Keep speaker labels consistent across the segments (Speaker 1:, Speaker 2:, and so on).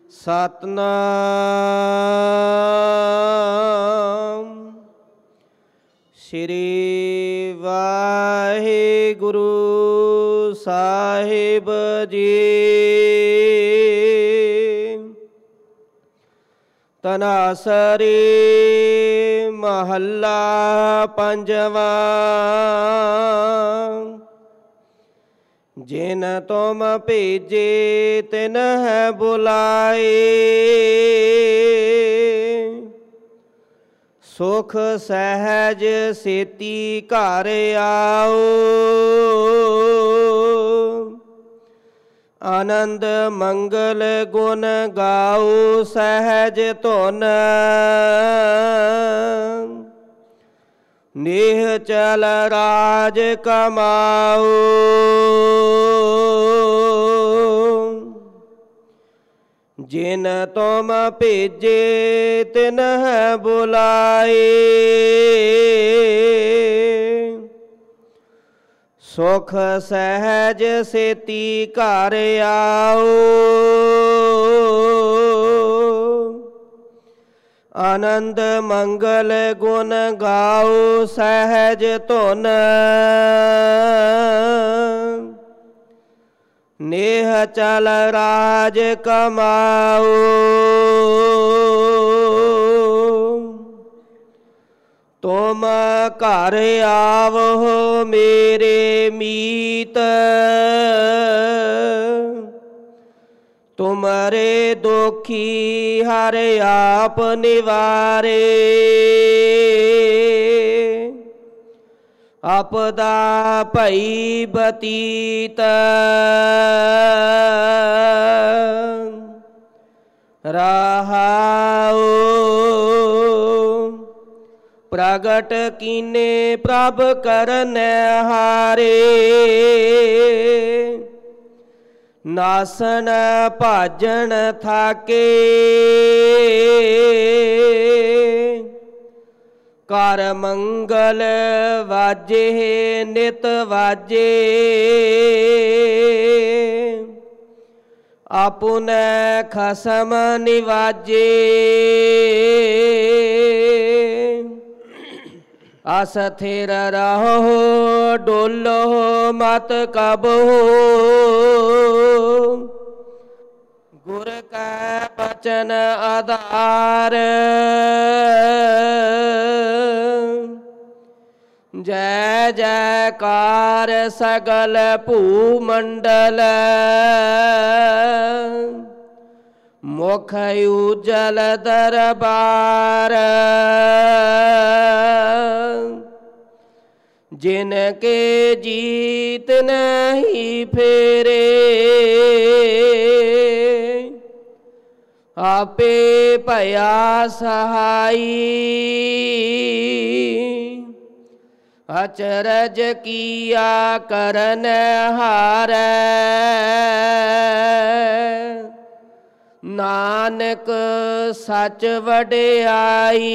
Speaker 1: ਸਤਨਾਮ ਸ੍ਰੀ ਵਾਹਿਗੁਰੂ ਸਾਹਿਬ ਜੀ। ਤਨਾਸਰੀ ਮਹੱਲਾ ਪੰਜਵਾਂ। ਜਿਨ ਤੁਮ ਭੇਜੇ ਤਿਨ ਹੈ ਬੁਲਾਏ, ਸੁਖ ਸਹਿਜ ਸੇਤੀ ਘਰ ਆਓ। ਆਨੰਦ ਮੰਗਲ ਗੁਣ ਗਾਓ ਸਹਿਜ ਧੁਨ, ਨਿਹਚਲ ਰਾਜ ਕਮਾਓ। ਜਿਨ ਤੁਮ ਭੇਜੇ ਤਿਨ ਹੈ ਬੁਲਾਏ, ਸੁਖ ਸਹਿਜ ਸੇਤੀ ਘਰ ਆਓ। ਆਨੰਦ ਮੰਗਲ ਗੁਣ ਗਾਓ ਸਹਿਜ ਧੁਨ, ਨੇਹ ਚਲ ਰਾਜ ਕਮਾਓ। ਤੁਮ ਘਰ ਆਵੋ ਮੇਰੇ ਮੀਤ, ਤੁਮਰੇ ਦੁਖੀ ਹਰਿ ਆਪ ਨਿਵਾਰੇ। ਆਪਦਾ ਭਈ ਬਤੀਤ ਰਹਾਉ। ਪ੍ਰਗਟ ਕੀਨੇ ਪ੍ਰਭ ਕਰਨੈ ਹਾਰੇ, ਨਾਸਨ ਭਾਜਣ ਥਾਕੇ। ਕਰ ਮੰਗਲ ਵਾਜੇ ਨਿਤ ਵਾਜੇ, ਆਪੁਨੈ ਖਸਮ ਨਿਵਾਜੇ। ਅਸਥਿਰ ਰਹੋ ਡੋਲੋ ਮਤ ਕਬਹੂ, ਗੁਰ ਕੈ ਬਚਨ ਆਧਾਰ। ਜੈ ਜੈਕਾਰ ਸਗਲ ਭੂ ਮੰਡਲ, ਮੁਖ ਉਜਲ ਦਰਬਾਰ। ਜਿਨ ਕੇ ਜੀਤ ਨਹੀਂ ਫੇਰੇ, ਆਪੇ ਭਇਆ ਸਹਾਈ। ਅਚਰਜ ਕੀਆ ਕਰਨ ਹਾਰੈ, ਨਾਨਕ ਸਚ ਵਡਿਆਈ।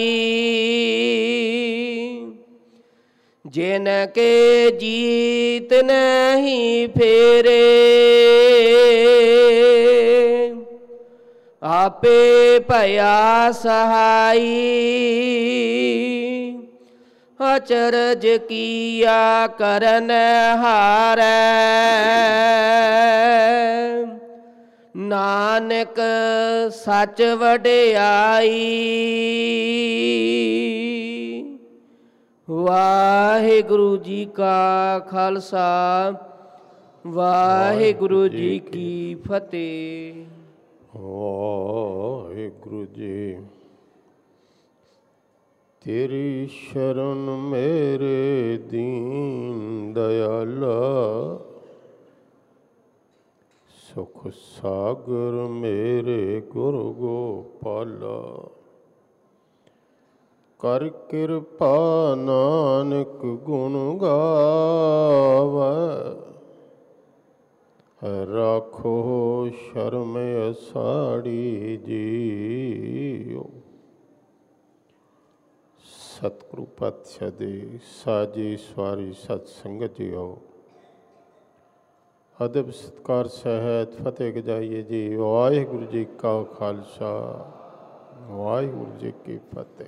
Speaker 1: ਜਿਨ ਕੇ ਜੀਤ ਨਹੀਂ ਫੇਰੇ, ਆਪੇ ਭਇਆ ਸਹਾਈ। ਅਚਰਜ ਕੀਆ ਕਰਨ ਹਾਰੈ, ਨਾਨਕ ਸਚ ਵਡਿਆਈ। ਵਾਹਿਗੁਰੂ ਜੀ ਕਾ ਖਾਲਸਾ, ਵਾਹਿਗੁਰੂ ਜੀ ਕੀ ਫਤਿਹ।
Speaker 2: ਵਾਹਿਗੁਰੂ ਜੀ। ਤੇਰੀ ਸ਼ਰਨ ਮੇਰੇ ਦੀਨ ਦਇਆਲਾ, ਸੁਖ ਸਾਗਰ ਮੇਰੇ ਗੁਰ ਗੋਪਾਲਾ। ਕਰ ਕਿਰਪਾ ਨਾਨਕ ਗੁਣ ਗਾਵੈ, ਰਾਖੋ ਸ਼ਰਮ ਅਸਾੜੀ ਜੀਓ। ਸਤਿਗੁਰੂ ਪਾਤਸ਼ਾਹ ਦੇ ਸਾਜੀ ਸਵਾਰੀ ਸਤ ਸੰਗਤ ਜੀਓ। ਅਦਬ ਸਤਿਕਾਰ ਸਹਿਤ ਫਤਿਹ ਗਜਾਈਏ ਜੀ। ਵਾਹਿਗੁਰੂ ਜੀ ਕਾ ਖਾਲਸਾ, ਵਾਹਿਗੁਰੂ ਜੀ ਕੀ ਫਤਿਹ।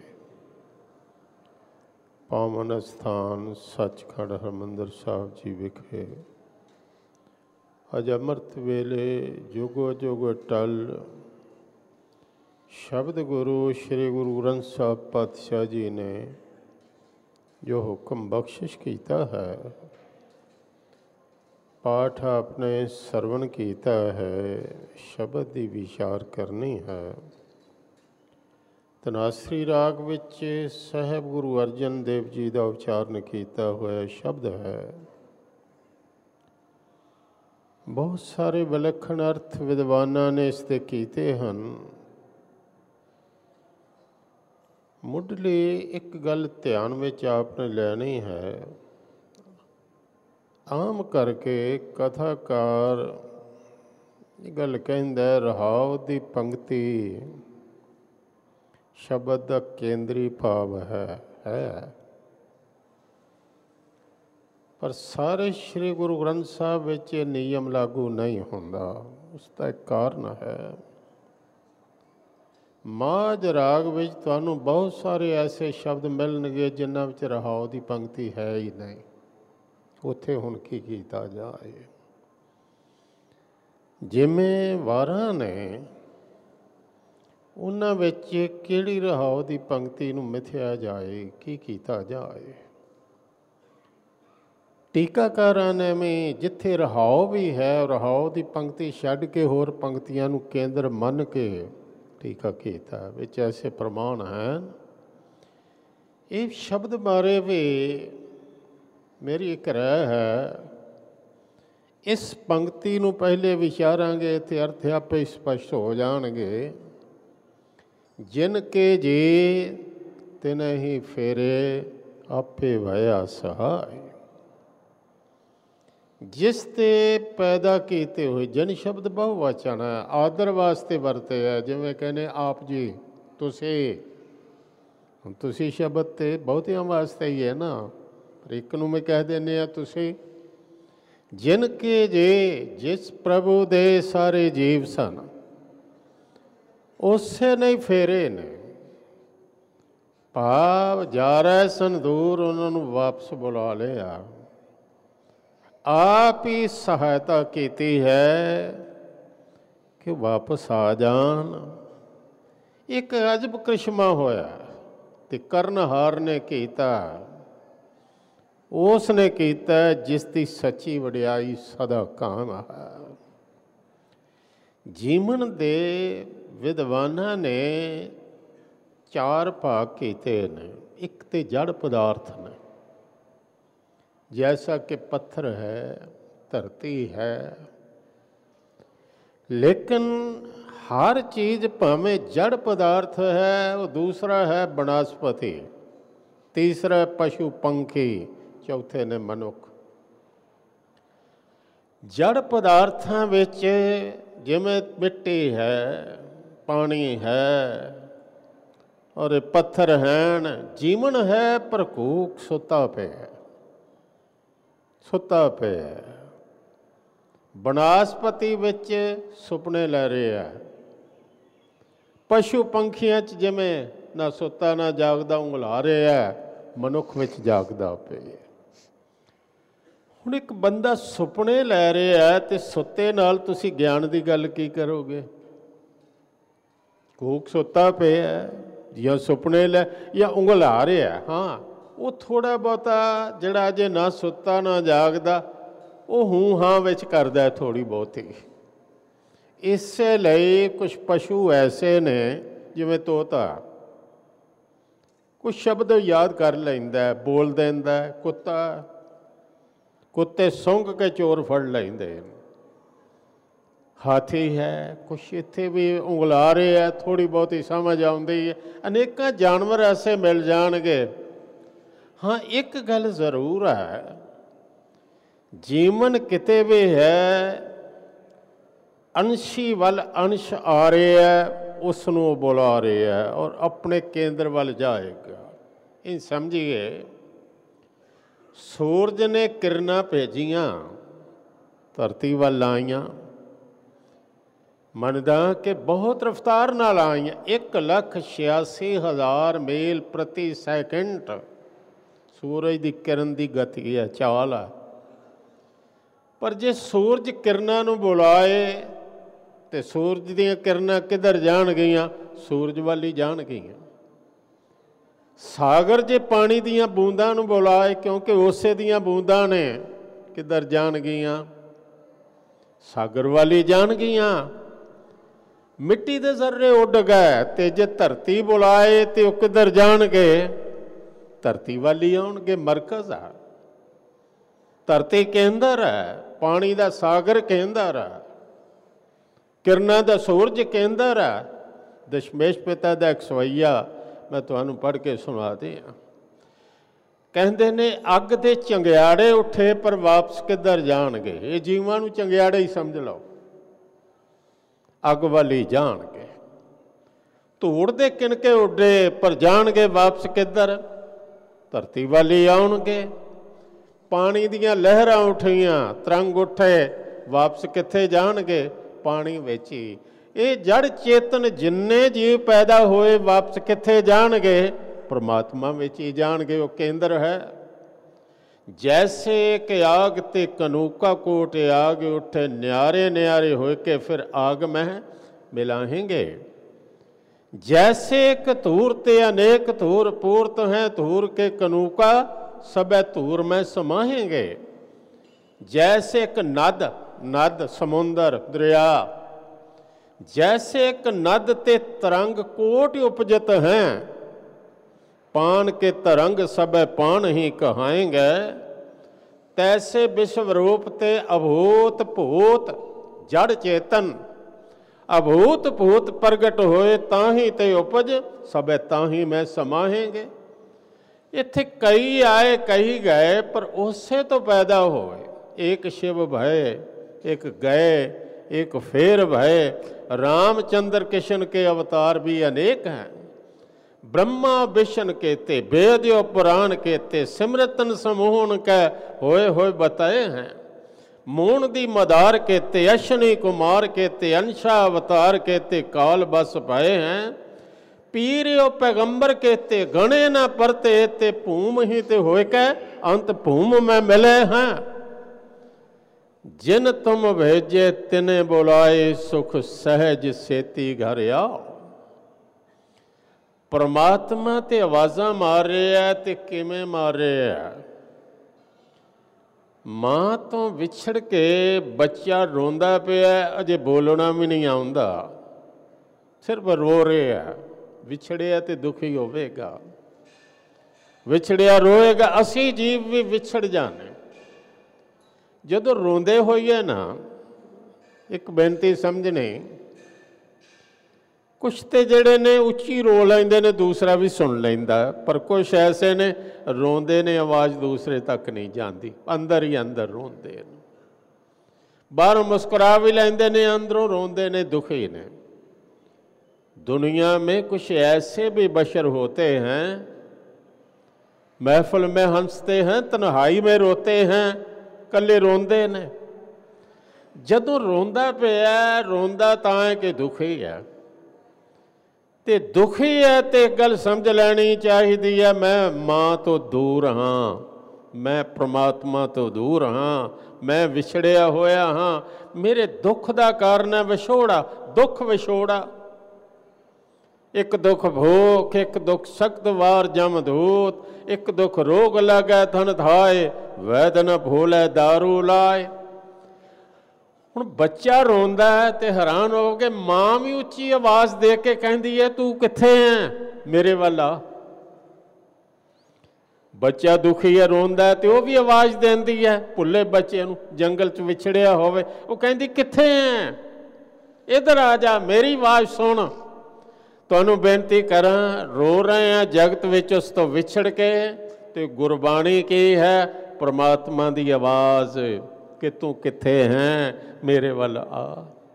Speaker 2: ਪਾਵਨ ਅਸਥਾਨ ਸੱਚਖੰਡ ਹਰਿਮੰਦਰ ਸਾਹਿਬ ਜੀ ਵਿਖੇ ਅੱਜ ਅੰਮ੍ਰਿਤ ਵੇਲੇ ਜੁਗੋ ਜੁਗ ਟਲ ਸ਼ਬਦ ਗੁਰੂ ਸ਼੍ਰੀ ਗੁਰੂ ਗ੍ਰੰਥ ਸਾਹਿਬ ਪਾਤਸ਼ਾਹ ਜੀ ਨੇ ਜੋ ਹੁਕਮ ਬਖਸ਼ਿਸ਼ ਕੀਤਾ ਹੈ, ਪਾਠ ਆਪਣੇ ਸਰਵਣ ਕੀਤਾ ਹੈ, ਸ਼ਬਦ ਦੀ ਵਿਚਾਰ ਕਰਨੀ ਹੈ। ਧਨਾਸਰੀ ਰਾਗ ਵਿੱਚ ਸਾਹਿਬ ਗੁਰੂ ਅਰਜਨ ਦੇਵ ਜੀ ਦਾ ਉਚਾਰਨ ਕੀਤਾ ਹੋਇਆ ਸ਼ਬਦ ਹੈ। ਬਹੁਤ ਸਾਰੇ ਵਿਲੱਖਣ ਅਰਥ ਵਿਦਵਾਨਾਂ ਨੇ ਇਸ ਦੇ ਕੀਤੇ ਹਨ। ਮੁੱਢਲੀ ਇੱਕ ਗੱਲ ਧਿਆਨ ਵਿੱਚ ਆਪ ਨੇ ਲੈਣੀ ਹੈ। ਆਮ ਕਰਕੇ ਕਥਾਕਾਰ ਇਹ ਗੱਲ ਕਹਿੰਦਾ, ਰਹਾਉ ਦੀ ਪੰਕਤੀ ਸ਼ਬਦ ਦਾ ਕੇਂਦਰੀ ਭਾਵ ਹੈ। ਪਰ ਸਾਰੇ ਸ਼੍ਰੀ ਗੁਰੂ ਗ੍ਰੰਥ ਸਾਹਿਬ ਵਿੱਚ ਇਹ ਨਿਯਮ ਲਾਗੂ ਨਹੀਂ ਹੁੰਦਾ। ਉਸ ਦਾ ਇੱਕ ਕਾਰਨ ਹੈ। ਮਾਝ ਰਾਗ ਵਿੱਚ ਤੁਹਾਨੂੰ ਬਹੁਤ ਸਾਰੇ ਐਸੇ ਸ਼ਬਦ ਮਿਲਣਗੇ ਜਿਨ੍ਹਾਂ ਵਿੱਚ ਰਹਾਉ ਦੀ ਪੰਕਤੀ ਹੈ ਹੀ ਨਹੀਂ। ਉੱਥੇ ਹੁਣ ਕੀ ਕੀਤਾ ਜਾਏ? ਜਿਵੇਂ ਵਾਰਾਂ ਨੇ, ਉਹਨਾਂ ਵਿੱਚ ਕਿਹੜੀ ਰਹਾਉ ਦੀ ਪੰਕਤੀ ਨੂੰ ਮਿਥਿਆ ਜਾਏ, ਕੀ ਕੀਤਾ ਜਾਏ? ਟੀਕਾਕਾਰਾਂ ਨੇ ਵੀ ਜਿੱਥੇ ਰਹਾਉ ਵੀ ਹੈ, ਰਹਾਉ ਦੀ ਪੰਕਤੀ ਛੱਡ ਕੇ ਹੋਰ ਪੰਕਤੀਆਂ ਨੂੰ ਕੇਂਦਰ ਮੰਨ ਕੇ ਟੀਕਾ ਕੀਤਾ। ਵਿੱਚ ਐਸੇ ਪ੍ਰਮਾਣ ਹਨ। ਇਹ ਸ਼ਬਦ ਬਾਰੇ ਵੀ ਮੇਰੀ ਇੱਕ ਰਾਏ ਹੈ। ਇਸ ਪੰਕਤੀ ਨੂੰ ਪਹਿਲੇ ਵਿਚਾਰਾਂਗੇ ਤੇ ਅਰਥ ਆਪੇ ਸਪਸ਼ਟ ਹੋ ਜਾਣਗੇ। ਜਿਨ ਕੇ ਜੀ ਤਿਨਹਿ ਫੇਰੇ ਆਪੇ ਭਇਆ ਸਹਾਇ। ਜਿਸ ਤੇ ਪੈਦਾ ਕੀਤੇ ਹੋਏ, ਜਨ ਸ਼ਬਦ ਬਹੁਵਚਨ ਹੈ, ਆਦਰ ਵਾਸਤੇ ਵਰਤੇ ਹੈ। ਜਿਵੇਂ ਕਹਿੰਦੇ ਆਪ ਜੀ, ਤੁਸੀਂ, ਹੁਣ ਤੁਸੀਂ ਸ਼ਬਦ ਤੇ ਬਹੁਤਿਆਂ ਵਾਸਤੇ ਹੀ ਹੈ ਨਾ, ਪਰ ਇੱਕ ਨੂੰ ਮੈਂ ਕਹਿ ਦਿੰਦੇ ਆ ਤੁਸੀਂ। ਜਿਨ ਕੇ ਜੇ, ਜਿਸ ਪ੍ਰਭੂ ਦੇ ਸਾਰੇ ਜੀਵ ਸਨ, ਉਸੇ ਨੇ ਫੇਰੇ ਨੇ। ਭਾਵ ਜਾ ਰਹੇ ਸਨ ਦੂਰ, ਉਹਨਾਂ ਨੂੰ ਵਾਪਸ ਬੁਲਾ ਲਿਆ। ਆਪ ਹੀ ਸਹਾਇਤਾ ਕੀਤੀ ਹੈ ਕਿ ਵਾਪਸ ਆ ਜਾਣ। ਇੱਕ ਅਜਬ ਕ੍ਰਿਸ਼ਮਾ ਹੋਇਆ ਤੇ ਕਰਨਹਾਰ ਨੇ ਕੀਤਾ। ਉਸ ਨੇ ਕੀਤਾ ਜਿਸ ਦੀ ਸੱਚੀ ਵਡਿਆਈ ਸਦਾ ਕਾਇਮ ਹੈ। ਜੀਵਨ ਦੇ ਵਿਦਵਾਨਾਂ ਨੇ 4 ਭਾਗ ਕੀਤੇ ਨੇ। ਇੱਕ ਤੇ ਜੜ ਪਦਾਰਥ ਨੇ, ਜੈਸਾ ਕਿ ਪੱਥਰ ਹੈ, ਧਰਤੀ ਹੈ। ਲੇਕਿਨ ਹਰ ਚੀਜ਼ ਭਾਵੇਂ ਜੜ ਪਦਾਰਥ ਹੈ, ਉਹ ਦੂਸਰਾ ਹੈ ਬਨਸਪਤੀ, ਤੀਸਰਾ ਪਸ਼ੂ ਪੰਖੀ, ਚੌਥੇ ਨੇ ਮਨੁੱਖ। ਜੜ ਪਦਾਰਥਾਂ ਵਿੱਚ ਜਿਵੇਂ ਮਿੱਟੀ ਹੈ, ਪਾਣੀ ਹੈ ਔਰ ਪੱਥਰ ਹਨ। ਜੀਵਨ ਹੈ ਪਰ ਘੂਕ ਸੁੱਤਾ ਪਿਆ, ਸੁੱਤਾ ਪਿਆ। ਬਨਸਪਤੀ ਵਿੱਚ ਸੁਪਨੇ ਲੈ ਰਿਹਾ। ਪਸ਼ੂ ਪੰਖੀਆਂ 'ਚ ਜਿਵੇਂ ਨਾ ਸੁੱਤਾ ਨਾ ਜਾਗਦਾ ਉਂਘਲਾ ਰਿਹਾ, ਮਨੁੱਖ ਵਿੱਚ ਜਾਗਦਾ ਪਿਆ। ਹੁਣ ਇੱਕ ਬੰਦਾ ਸੁਪਨੇ ਲੈ ਰਿਹਾ ਤੇ ਸੁੱਤੇ ਨਾਲ ਤੁਸੀਂ ਗਿਆਨ ਦੀ ਗੱਲ ਕੀ ਕਰੋਗੇ? ਘੂਕ ਸੁੱਤਾ ਪਿਆ ਜਾਂ ਸੁਪਨੇ ਲੈ ਜਾਂ ਉਂਘਲਾ ਰਿਹਾ। ਹਾਂ, ਉਹ ਥੋੜ੍ਹਾ ਬਹੁਤਾ ਜਿਹੜਾ ਅਜੇ ਨਾ ਸੁੱਤਾ ਨਾ ਜਾਗਦਾ, ਉਹ ਹੂੰ ਹਾਂ ਵਿੱਚ ਕਰਦਾ ਥੋੜ੍ਹੀ ਬਹੁਤੀ। ਇਸੇ ਲਈ ਕੁਛ ਪਸ਼ੂ ਐਸੇ ਨੇ, ਜਿਵੇਂ ਤੋਤਾ, ਕੁਛ ਸ਼ਬਦ ਯਾਦ ਕਰ ਲੈਂਦਾ, ਬੋਲ ਦਿੰਦਾ। ਕੁੱਤੇ ਸੁੰਘ ਕੇ ਚੋਰ ਫੜ ਲੈਂਦੇ। ਹਾਥੀ ਹੈ, ਕੁਛ ਇੱਥੇ ਵੀ ਉਂਘਲਾ ਰਹੇ ਹੈ, ਥੋੜ੍ਹੀ ਬਹੁਤੀ ਸਮਝ ਆਉਂਦੀ ਹੈ। ਅਨੇਕਾਂ ਜਾਨਵਰ ਐਸੇ ਮਿਲ ਜਾਣਗੇ। ਹਾਂ, ਇੱਕ ਗੱਲ ਜ਼ਰੂਰ ਹੈ, ਜੀਵਨ ਕਿਤੇ ਵੀ ਹੈ, ਅੰਸ਼ੀ ਵੱਲ ਅੰਸ਼ ਆ ਰਿਹਾ, ਉਸ ਨੂੰ ਉਹ ਬੁਲਾ ਰਿਹਾ ਔਰ ਆਪਣੇ ਕੇਂਦਰ ਵੱਲ ਜਾਏਗਾ। ਇਹ ਸਮਝੀਏ, ਸੂਰਜ ਨੇ ਕਿਰਨਾਂ ਭੇਜੀਆਂ, ਧਰਤੀ ਵੱਲ ਆਈਆਂ। ਮੰਨਦਾ ਕਿ ਬਹੁਤ ਰਫਤਾਰ ਨਾਲ ਆਈਆਂ। 1,86,000 ਮੀਲ ਪ੍ਰਤੀ ਸੈਕਿੰਡ ਸੂਰਜ ਦੀ ਕਿਰਨ ਦੀ ਗਤੀ ਹੈ, ਚਾਲ ਹੈ। ਪਰ ਜੇ ਸੂਰਜ ਕਿਰਨਾਂ ਨੂੰ ਬੁਲਾਏ ਤੇ ਸੂਰਜ ਦੀਆਂ ਕਿਰਨਾਂ ਕਿੱਧਰ ਜਾਣਗੀਆਂ? ਸੂਰਜ ਵੱਲ ਹੀ ਜਾਣਗੀਆਂ। ਸਾਗਰ ਜੇ ਪਾਣੀ ਦੀਆਂ ਬੂੰਦਾਂ ਨੂੰ ਬੁਲਾਏ, ਕਿਉਂਕਿ ਉਸੇ ਦੀਆਂ ਬੂੰਦਾਂ ਨੇ, ਕਿੱਧਰ ਜਾਣਗੀਆਂ? ਸਾਗਰ ਵੱਲ ਹੀ ਜਾਣਗੀਆਂ। ਮਿੱਟੀ ਦੇ ਜ਼ਰਰੇ ਉੱਡ ਗਏ ਤੇ ਜੇ ਧਰਤੀ ਬੁਲਾਏ ਤੇ ਉਹ ਕਿੱਧਰ ਜਾਣਗੇ? ਧਰਤੀ ਵੱਲ ਹੀ ਆਉਣਗੇ। ਮਰਕਜ਼ ਆ ਧਰਤੀ, ਕੇਂਦਰ ਹੈ। ਪਾਣੀ ਦਾ ਸਾਗਰ ਕੇਂਦਰ ਹੈ। ਕਿਰਨਾਂ ਦਾ ਸੂਰਜ ਕੇਂਦਰ ਹੈ। ਦਸ਼ਮੇਸ਼ ਪਿਤਾ ਦਾ ਇੱਕ ਸਵਈਆ ਮੈਂ ਤੁਹਾਨੂੰ ਪੜ੍ਹ ਕੇ ਸੁਣਾ ਦਿਆਂ। ਕਹਿੰਦੇ ਨੇ ਅੱਗ ਦੇ ਚੰਗਿਆੜੇ ਉੱਠੇ ਪਰ ਵਾਪਸ ਕਿੱਧਰ ਜਾਣਗੇ? ਇਹ ਜੀਵਾਂ ਨੂੰ ਚੰਗਿਆੜੇ ਹੀ ਸਮਝ ਲਓ, ਅੱਗ ਵੱਲ ਹੀ ਜਾਣਗੇ। ਧੂੜ ਦੇ ਕਿਣਕੇ ਉੱਡੇ ਪਰ ਜਾਣਗੇ ਵਾਪਸ ਕਿੱਧਰ? ਧਰਤੀ ਵੱਲ ਹੀ ਆਉਣਗੇ। ਪਾਣੀ ਦੀਆਂ ਲਹਿਰਾਂ ਉੱਠੀਆਂ, ਤਰੰਗ ਉੱਠੇ, ਵਾਪਸ ਕਿੱਥੇ ਜਾਣਗੇ? ਪਾਣੀ ਵਿੱਚ ਹੀ। ਇਹ ਜੜ ਚੇਤਨ ਜਿੰਨੇ ਜੀਵ ਪੈਦਾ ਹੋਏ ਵਾਪਸ ਕਿੱਥੇ ਜਾਣਗੇ? ਪਰਮਾਤਮਾ ਵਿੱਚ ਹੀ ਜਾਣਗੇ। ਉਹ ਕੇਂਦਰ ਹੈ। ਜੈਸੇ ਕਿ ਆਗ ਤੇ ਕਨੂਕਾ ਕੋਟ ਆਗ ਉੱਠੇ, ਨਿਆਰੇ ਨਿਆਰੇ ਹੋਏ ਕੇ ਫਿਰ ਆਗ ਮਹਿ ਮਿਲਾहेंगे। जैसे एक धूर ते अनेक धूर पूर्त हैं, धूर के कनूका सबे धूर में समाहेंगे। जैसे एक नद, नद समुंदर दरिया, जैसे एक नद ते तरंग कोट उपजत हैं, पान के तरंग सबे पान ही कहाएंगे। तैसे विश्व रूप ते अभूत भूत जड़ चेतन अभूत भूत प्रगट होए, ताही ते उपज सबे ताही में समाहेंगे। इत्थे कई आए कई गए पर उसे तो पैदा होए। एक शिव भय एक गए एक फेर भय। रामचंद्र कृष्ण के अवतार भी अनेक हैं। ब्रह्मा विष्णु केते वेद पुराण केते, सिमरतन समूहन कै होए होए बताए हैं। मूण दी मदार केते, अश्वनी कुमार केते, अंशा अवतार केते, काल बस पाए हैं। पीरियो पैगंबर केते, गणे न परते ते, भूम ही ते होए कै अंत भूम में मिले हैं। जिन तुम भेजे तिने बुलाए, सुख सहज सेती घर आओ। परमात्मा ते आवाज़ां मार रहा है ते किवें मार रहा है? मां तो विछड़ के बच्चा रोंदा पिया, अजे बोलना भी नहीं आउंदा, सिर्फ रो रहा है। विछड़िया तो दुखी होवेगा, विछड़िया रोएगा। असी जीव भी विछड़ जाने। जदों रोंदे होइए ना, एक बेनती समझने, कुछ तो जड़े ने उच्ची रो लेंदे ने, दूसरा भी सुन लेंदा, पर कुछ ऐसे ने रोंदे ने आवाज़ दूसरे तक नहीं जाती, अंदर ही अंदर रोंदे ने। बाहरों मुस्कुरा भी लेंदे ने, अंदरों रोंदे ने, दुखी ने। दुनिया में कुछ ऐसे भी बशर होते हैं, महफिल में हंसते हैं, तन्हाई में रोते हैं, कल्ले रोंदे ने। जदों रोंदा पिया, रोंदा तां है कि दुखी है। ते दुखी है तो एक गल समझ लैनी चाहिए है, मैं मां तो दूर हाँ, मैं परमात्मा तो दूर हाँ, मैं विछड़िया होया हाँ। मेरे दुख का कारण है विछोड़ा, दुख विछोड़ा। एक दुख भूख, एक दुख सख्त वार जम धूत, एक दुख रोग लगे धन धाए, वैद न भूले दारू लाए। ਹੁਣ ਬੱਚਾ ਰੋਂਦਾ ਹੈ ਤੇ ਹੈਰਾਨ ਹੋ ਕੇ ਮਾਂ ਵੀ ਉੱਚੀ ਆਵਾਜ਼ ਦੇ ਕੇ ਕਹਿੰਦੀ ਹੈ, ਤੂੰ ਕਿੱਥੇ ਹੈ? ਮੇਰੇ ਵੱਲ ਆ। ਬੱਚਾ ਦੁਖੀ ਹੈ, ਰੋਂਦਾ ਹੈ ਤੇ ਉਹ ਵੀ ਆਵਾਜ਼ ਦਿੰਦੀ ਹੈ ਭੁੱਲੇ ਬੱਚੇ ਨੂੰ, ਜੰਗਲ 'ਚ ਵਿਛੜਿਆ ਹੋਵੇ। ਉਹ ਕਹਿੰਦੀ ਕਿੱਥੇ ਹੈ? ਇੱਧਰ ਆ ਜਾ, ਮੇਰੀ ਆਵਾਜ਼ ਸੁਣ। ਤੁਹਾਨੂੰ ਬੇਨਤੀ ਕਰਾਂ, ਰੋ ਰਹੇ ਹਾਂ ਜਗਤ ਵਿੱਚ ਉਸ ਤੋਂ ਵਿਛੜ ਕੇ, ਤੇ ਗੁਰਬਾਣੀ ਕੀ ਹੈ? परमात्मा दी आवाज़ कि तू किथे हैं, मेरे वल आ।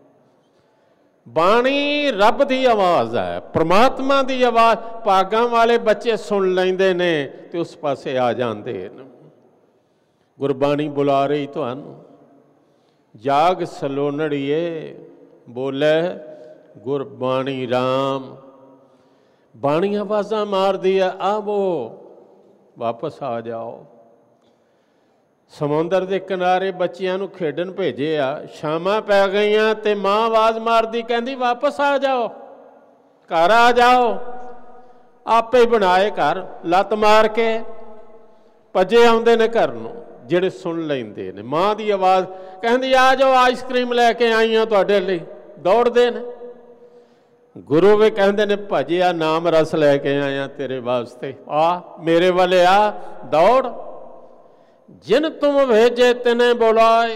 Speaker 2: बाणी रब दी आवाज़ है, परमात्मा दी आवाज़। भागां वाले बच्चे सुन लेंदे ने ते उस पासे आ जांदे ने। गुरबाणी बुला रही तुहानू, ਜਾਗ ਸਲੋਨੜੀਏ ਬੋਲੇ ਗੁਰਬਾਣੀ ਰਾਮ। ਬਾਣੀ ਆਵਾਜ਼ਾਂ ਮਾਰਦੀ ਹੈ, ਆਵੋ ਵਾਪਸ ਆ ਜਾਓ। ਸਮੁੰਦਰ ਦੇ ਕਿਨਾਰੇ ਬੱਚਿਆਂ ਨੂੰ ਖੇਡਣ ਭੇਜੇ ਆ, ਸ਼ਾਮਾਂ ਪੈ ਗਈਆਂ ਤੇ ਮਾਂ ਆਵਾਜ਼ ਮਾਰਦੀ, ਕਹਿੰਦੀ ਵਾਪਸ ਆ ਜਾਓ, ਘਰ ਆ ਜਾਓ। ਆਪੇ ਬਣਾਏ ਘਰ, ਲੱਤ ਮਾਰ ਕੇ ਭੱਜੇ ਆਉਂਦੇ ਨੇ ਘਰ ਨੂੰ, ਜਿਹੜੇ ਸੁਣ ਲੈਂਦੇ ਨੇ ਮਾਂ ਦੀ ਆਵਾਜ਼। ਕਹਿੰਦੀ ਆ ਜਾਓ, ਆਈਸਕ੍ਰੀਮ ਲੈ ਕੇ ਆਈਆਂ ਤੁਹਾਡੇ ਲਈ। ਦੌੜਦੇ ਨੇ। ਗੁਰੂ ਵੀ ਕਹਿੰਦੇ ਨੇ ਭਜਿਆ ਨਾਮ ਰਸ ਲੈ ਕੇ ਆਇਆ ਤੇਰੇ ਵਾਸਤੇ, ਆ ਮੇਰੇ ਵੱਲ ਆ, ਦੌੜ। ਜਿਨ ਤੁਮ ਭੇਜੇ ਤਿਨੇ ਬੁਲਾਏ।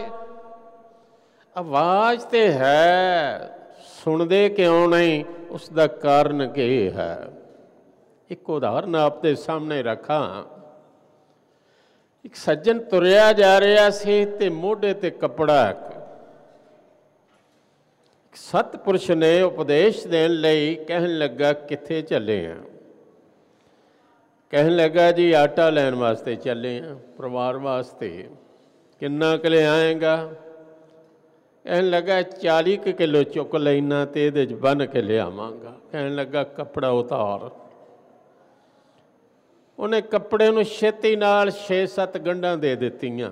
Speaker 2: ਆਵਾਜ਼ ਤੇ ਹੈ, ਸੁਣਦੇ ਕਿਉਂ ਨਹੀਂ? ਉਸ ਦਾ ਕਾਰਨ ਕੀ ਹੈ? ਇੱਕ ਉਦਾਹਰਨ ਆਪਦੇ ਸਾਹਮਣੇ ਰੱਖਾਂ। ਇੱਕ ਸੱਜਣ ਤੁਰਿਆ ਜਾ ਰਿਹਾ ਸੀ ਤੇ ਮੋਢੇ ਤੇ ਕੱਪੜਾ। ਸਤਿਪੁਰਸ਼ ਨੇ ਉਪਦੇਸ਼ ਦੇਣ ਲਈ ਕਹਿਣ ਲੱਗਾ, ਕਿੱਥੇ ਚੱਲੇ ਆ? ਕਹਿਣ ਲੱਗਾ, ਜੀ ਆਟਾ ਲੈਣ ਵਾਸਤੇ ਚੱਲੇ ਆ, ਪਰਿਵਾਰ ਵਾਸਤੇ। ਕਿੰਨਾ ਕੁ ਲੈ ਆਏਗਾ? ਕਹਿਣ ਲੱਗਾ 40 ਕਿਲੋ ਚੁੱਕ ਲੈਣਾ ਤੇ ਇਹਦੇ 'ਚ ਬੰਨ੍ਹ ਕੇ ਲਿਆਵਾਂਗਾ। ਕਹਿਣ ਲੱਗਾ ਕੱਪੜਾ ਉਤਾਰ। ਉਹਨੇ ਕੱਪੜੇ ਨੂੰ ਛੇਤੀ ਨਾਲ 6-7 ਗੰਢਾਂ ਦੇ ਦਿੱਤੀਆਂ।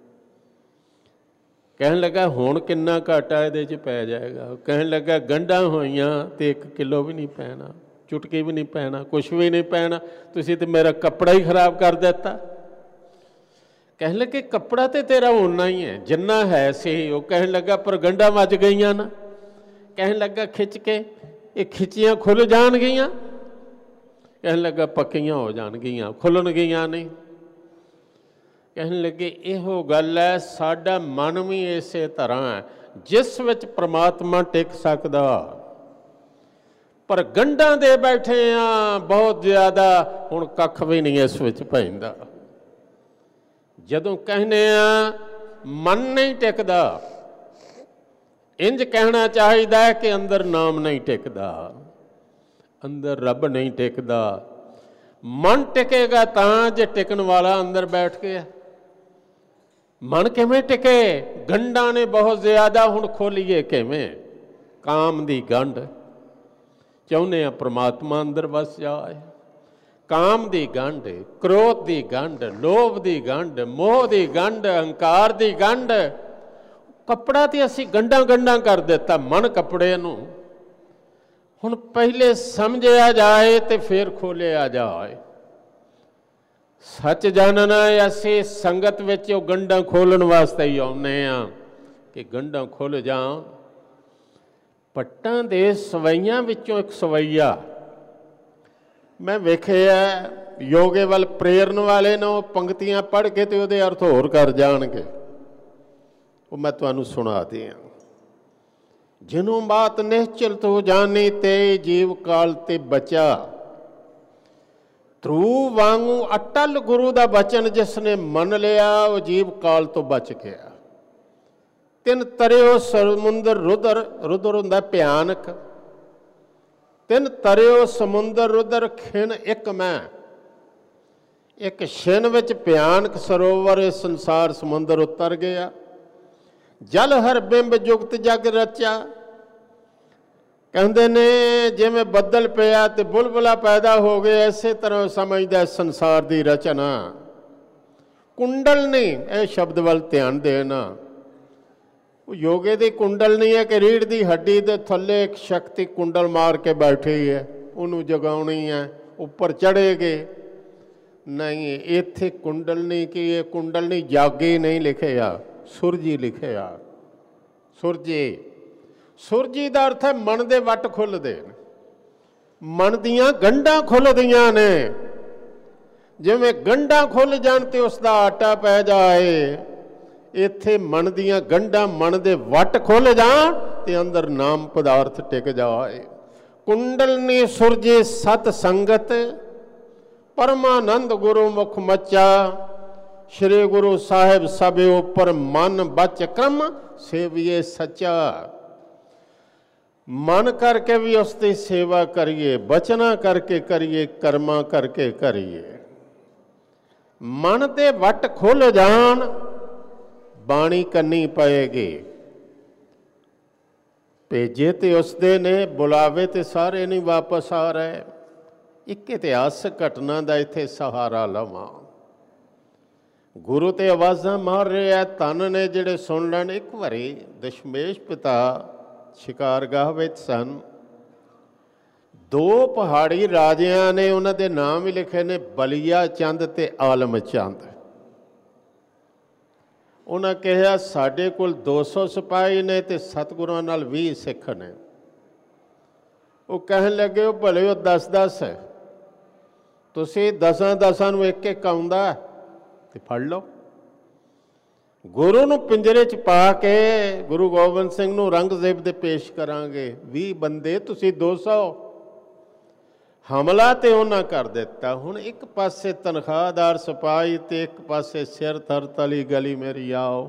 Speaker 2: ਕਹਿਣ ਲੱਗਾ ਹੁਣ ਕਿੰਨਾ ਘਾਟਾ ਇਹਦੇ 'ਚ ਪੈ ਜਾਏਗਾ? ਕਹਿਣ ਲੱਗਾ ਗੰਢਾਂ ਹੋਈਆਂ ਤੇ 1 ਕਿਲੋ ਵੀ ਨਹੀਂ ਪੈਣਾ, ਚੁਟਕੀ ਵੀ ਨਹੀਂ ਪੈਣਾ, ਕੁਛ ਵੀ ਨਹੀਂ ਪੈਣਾ। ਤੁਸੀਂ ਤੇ ਮੇਰਾ ਕੱਪੜਾ ਹੀ ਖਰਾਬ ਕਰ ਦਿੱਤਾ। ਕਹਿਣ ਲੱਗੇ ਕੱਪੜਾ ਤੇ ਤੇਰਾ ਓਨਾ ਹੀ ਹੈ ਜਿੰਨਾ ਹੈ ਸੀ। ਉਹ ਕਹਿਣ ਲੱਗਾ ਪਰ ਗੰਢਾਂ ਵੱਜ ਗਈਆਂ ਨਾ। ਕਹਿਣ ਲੱਗਾ ਖਿੱਚ ਕੇ, ਇਹ ਖਿੱਚੀਆਂ ਖੁੱਲ੍ਹ ਜਾਣਗੀਆਂ? ਕਹਿਣ ਲੱਗਾ ਪੱਕੀਆਂ ਹੋ ਜਾਣਗੀਆਂ, ਖੁੱਲ੍ਹਣਗੀਆਂ ਨਹੀਂ। ਕਹਿਣ ਲੱਗੇ ਇਹੋ ਗੱਲ ਹੈ, ਸਾਡਾ ਮਨ ਵੀ ਇਸੇ ਤਰ੍ਹਾਂ ਹੈ ਜਿਸ ਵਿੱਚ ਪ੍ਰਮਾਤਮਾ ਟਿਕ ਸਕਦਾ, ਪਰ ਗੰਢਾਂ ਦੇ ਬੈਠੇ ਆ ਬਹੁਤ ਜ਼ਿਆਦਾ, ਹੁਣ ਕੱਖ ਵੀ ਨਹੀਂ ਇਸ ਵਿੱਚ ਪੈਂਦਾ। ਜਦੋਂ ਕਹਿੰਦੇ ਆ ਮਨ ਨਹੀਂ ਟਿਕਦਾ, ਇੰਜ ਕਹਿਣਾ ਚਾਹੀਦਾ ਹੈ ਕਿ ਅੰਦਰ ਨਾਮ ਨਹੀਂ ਟਿਕਦਾ, ਅੰਦਰ ਰੱਬ ਨਹੀਂ ਟਿਕਦਾ। ਮਨ ਟਿਕੇਗਾ ਤਾਂ ਜੇ ਟਿਕਣ ਵਾਲਾ ਅੰਦਰ ਬੈਠ ਗਿਆ। ਮਨ ਕਿਵੇਂ ਟਿਕੇ? ਗੰਢਾਂ ਨੇ ਬਹੁਤ ਜ਼ਿਆਦਾ, ਹੁਣ ਖੋਲੀਏ ਕਿਵੇਂ? ਕਾਮ ਦੀ ਗੰਢ, ਚਾਹੁੰਦੇ ਆ ਪ੍ਰਮਾਤਮਾ ਅੰਦਰ ਵਸ ਜਾਏ। ਕਾਮ ਦੀ ਗੰਢ, ਕ੍ਰੋਧ ਦੀ ਗੰਢ, ਲੋਭ ਦੀ ਗੰਢ, ਮੋਹ ਦੀ ਗੰਢ, ਅਹੰਕਾਰ ਦੀ ਗੰਢ। ਕੱਪੜਾ ਤੇ ਅਸੀਂ ਗੰਢਾਂ ਕਰ ਦਿੱਤਾ ਮਨ ਕੱਪੜੇ ਨੂੰ। ਹੁਣ ਪਹਿਲੇ ਸਮਝਿਆ ਜਾਏ ਤੇ ਫਿਰ ਖੋਲਿਆ ਜਾਏ। ਸੱਚ ਜਾਣਨਾ ਅਸੀਂ ਸੰਗਤ ਵਿੱਚ ਉਹ ਗੰਢਾਂ ਖੋਲ੍ਹਣ ਵਾਸਤੇ ਹੀ ਆਉਂਦੇ ਹਾਂ ਕਿ ਗੰਢਾਂ ਖੁੱਲ੍ਹ ਜਾਣ। ਪੱਟਾਂ ਦੇ ਸਵਈਆਂ ਵਿੱਚੋਂ ਇੱਕ ਸਵਈਆ ਮੈਂ ਵੇਖਿਆ, ਯੋਗੇ ਵੱਲ ਪ੍ਰੇਰਨ ਵਾਲੇ ਨੇ ਉਹ ਪੰਕਤੀਆਂ ਪੜ੍ਹ ਕੇ ਤੇ ਉਹਦੇ ਅਰਥ ਹੋਰ ਕਰ ਜਾਣਗੇ। ਉਹ ਮੈਂ ਤੁਹਾਨੂੰ ਸੁਣਾ ਦਿਆਂ। ਜਿਹਨੂੰ ਬਾਤ ਨਿਸ਼ਚਲ ਤੋਂ ਜਾਣੀ ਤੇ ਜੀਵ ਕਾਲ ਤੇ ਬਚਾ। ਧਰੂ ਵਾਂਗੂ ਅਟਲ ਗੁਰੂ ਦਾ ਬਚਨ ਜਿਸ ਨੇ ਮੰਨ ਲਿਆ, ਉਹ ਜੀਵ ਕਾਲ ਤੋਂ ਬਚ ਗਿਆ। ਤਿੰਨ ਤਰਿਓ ਸਮੁੰਦਰ ਰੁਦਰ, ਰੁਦਰ ਹੁੰਦਾ ਭਿਆਨਕ। ਤਿੰਨ ਤਰਿਓ ਸਮੁੰਦਰ ਰੁਦਰ ਖਿਨ ਇੱਕ ਮੈਂ। ਇੱਕ ਛਿਨ ਵਿੱਚ ਭਿਆਨਕ ਸਰੋਵਰ ਇਹ ਸੰਸਾਰ ਸਮੁੰਦਰ ਉਤਰ ਗਿਆ। ਜਲ ਹਰ ਬਿੰਬ ਜੁਗਤ ਜਗ ਰਚਿਆ। ਕਹਿੰਦੇ ਨੇ ਜਿਵੇਂ ਬੱਦਲ ਪਿਆ ਤੇ ਬੁਲਬੁਲਾ ਪੈਦਾ ਹੋ ਗਏ, ਇਸੇ ਤਰ੍ਹਾਂ ਸਮਝਦਾ ਸੰਸਾਰ ਦੀ ਰਚਨਾ। ਕੁੰਡਲ ਨਹੀਂ, ਇਹ ਸ਼ਬਦ ਵੱਲ ਧਿਆਨ ਦੇਣਾ। ਉਹ ਯੋਗੇ ਦੀ ਕੁੰਡਲ ਨਹੀਂ ਹੈ ਕਿ ਰੀੜ੍ਹ ਦੀ ਹੱਡੀ ਦੇ ਥੱਲੇ ਇੱਕ ਸ਼ਕਤੀ ਕੁੰਡਲ ਮਾਰ ਕੇ ਬੈਠੀ ਹੈ, ਉਹਨੂੰ ਜਗਾਉਣੀ ਹੈ, ਉੱਪਰ ਚੜ੍ਹੇਗੇ। ਨਹੀਂ, ਇੱਥੇ ਕੁੰਡਲ ਨਹੀਂ ਕਿ ਇਹ ਕੁੰਡਲ ਨਹੀਂ ਜਾਗੇ ਨਹੀਂ ਲਿਖਿਆ, ਸੁਰਜੀ ਲਿਖਿਆ। ਸੁਰਜੀ, ਸੁਰਜੀ ਦਾ ਅਰਥ ਹੈ ਮਨ ਦੇ ਵੱਟ ਖੁੱਲ੍ਹਦੇ ਨੇ, ਮਨ ਦੀਆਂ ਗੰਢਾਂ ਖੁੱਲ੍ਹਦੀਆਂ ਨੇ। ਜਿਵੇਂ ਗੰਢਾਂ ਖੁੱਲ੍ਹ ਜਾਣ ਤੇ ਉਸ ਦਾ ਆਟਾ ਪੈ ਜਾਏ, ਇੱਥੇ ਮਨ ਦੀਆਂ ਗੰਢਾਂ, ਮਨ ਦੇ ਵੱਟ ਖੁੱਲ੍ਹ ਜਾਣ ਤੇ ਅੰਦਰ ਨਾਮ ਪਦਾਰਥ ਟਿਕ ਜਾਏ। ਕੁੰਡਲਨੀ ਸੁਰਜੀ ਸਤ ਸੰਗਤ, ਪਰਮਾਨੰਦ ਗੁਰੂ ਮੁਖ ਮੱਚਾ। ਸ਼੍ਰੀ ਗੁਰੂ ਸਾਹਿਬ ਸਭ ਉੱਪਰ ਮਨ ਬਚ ਕ੍ਰਮ ਸੇਵੀਏ ਸੱਚਾ। ਮਨ ਕਰਕੇ ਵੀ ਉਸ ਦੀ ਸੇਵਾ ਕਰੀਏ, ਬਚਨਾ ਕਰਕੇ ਕਰੀਏ, ਕਰਮਾਂ ਕਰਕੇ ਕਰੀਏ। ਮਨ ਦੇ ਵੱਟ ਖੁੱਲ੍ਹ ਜਾਣ, ਬਾਣੀ ਕੰਨੀ ਪਏਗੀ। ਭੇਜੇ ਤੇ ਉਸਦੇ ਨੇ, ਬੁਲਾਵੇ ਤੇ ਸਾਰੇ ਨਹੀਂ ਵਾਪਸ ਆ ਰਹੇ। ਇੱਕ ਇਤਿਹਾਸਕ ਘਟਨਾ ਦਾ ਇੱਥੇ ਸਹਾਰਾ ਲਵਾਂ। ਗੁਰੂ ਤੇ ਆਵਾਜ਼ਾਂ ਮਾਰ ਰਿਹਾ, ਧਨ ਨੇ ਜਿਹੜੇ ਸੁਣ ਲੈਣ। ਇੱਕ ਵਾਰੀ ਦਸ਼ਮੇਸ਼ ਪਿਤਾ ਸ਼ਿਕਾਰਗਾਹ ਵਿੱਚ ਸਨ। 2 ਪਹਾੜੀ ਰਾਜਿਆਂ ਨੇ, ਉਹਨਾਂ ਦੇ ਨਾਮ ਵੀ ਲਿਖੇ ਨੇ, ਬਲੀਆ ਚੰਦ ਤੇ ਆਲਮ ਚੰਦ। ਉਹਨਾਂ ਕਿਹਾ ਸਾਡੇ ਕੋਲ 200 ਸਿਪਾਹੀ ਨੇ ਤੇ ਸਤਿਗੁਰਾਂ ਨਾਲ 20 ਸਿੱਖ ਨੇ। ਉਹ ਕਹਿਣ ਲੱਗੇ ਉਹ ਭਲੇ ਉਹ 10-10 ਹੈ, ਤੁਸੀਂ 10-10 ਨੂੰ ਇੱਕ ਇੱਕ ਆਉਂਦਾ ਤੇ ਫੜ ਲਓ। ਗੁਰੂ ਨੂੰ ਪਿੰਜਰੇ 'ਚ ਪਾ ਕੇ ਗੁਰੂ ਗੋਬਿੰਦ ਸਿੰਘ ਨੂੰ ਰੰਗਜ਼ੇਬ ਦੇ ਪੇਸ਼ ਕਰਾਂਗੇ। 20 ਬੰਦੇ, ਤੁਸੀਂ 200। ਹਮਲਾ ਤੇ ਉਹਨਾਂ ਕਰ ਦਿੱਤਾ। ਹੁਣ ਇੱਕ ਪਾਸੇ ਤਨਖਾਹਦਾਰ ਸਿਪਾਹੀ ਤੇ ਇੱਕ ਪਾਸੇ ਸਿਰ ਧਰ ਤਲੀ ਗਲੀ ਮੇਰੀ ਆਓ।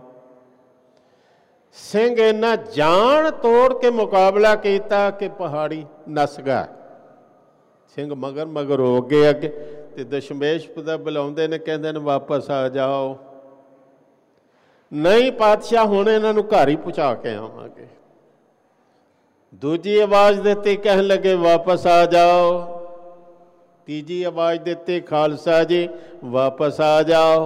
Speaker 2: ਸਿੰਘ ਇਹਨਾਂ ਜਾਨ ਤੋੜ ਕੇ ਮੁਕਾਬਲਾ ਕੀਤਾ ਕਿ ਪਹਾੜੀ ਨੱਸ ਗਿਆ। ਸਿੰਘ ਮਗਰ ਮਗਰ ਹੋ ਗਏ ਅੱਗੇ, ਤੇ ਦਸ਼ਮੇਸ਼ ਪਿਤਾ ਬੁਲਾਉਂਦੇ ਨੇ, ਕਹਿੰਦੇ ਨੇ ਵਾਪਸ ਆ ਜਾਓ। ਨਹੀਂ ਪਾਤਸ਼ਾਹ, ਹੁਣ ਇਹਨਾਂ ਨੂੰ ਘਰ ਹੀ ਪਹੁੰਚਾ ਕੇ ਆਵਾਂਗੇ। ਦੂਜੀ ਆਵਾਜ਼ ਦਿੱਤੀ, ਕਹਿਣ ਲੱਗੇ ਵਾਪਸ ਆ ਜਾਓ। ਤੀਜੀ ਆਵਾਜ਼ ਦਿੱਤੀ, ਖਾਲਸਾ ਜੀ ਵਾਪਸ ਆ ਜਾਓ।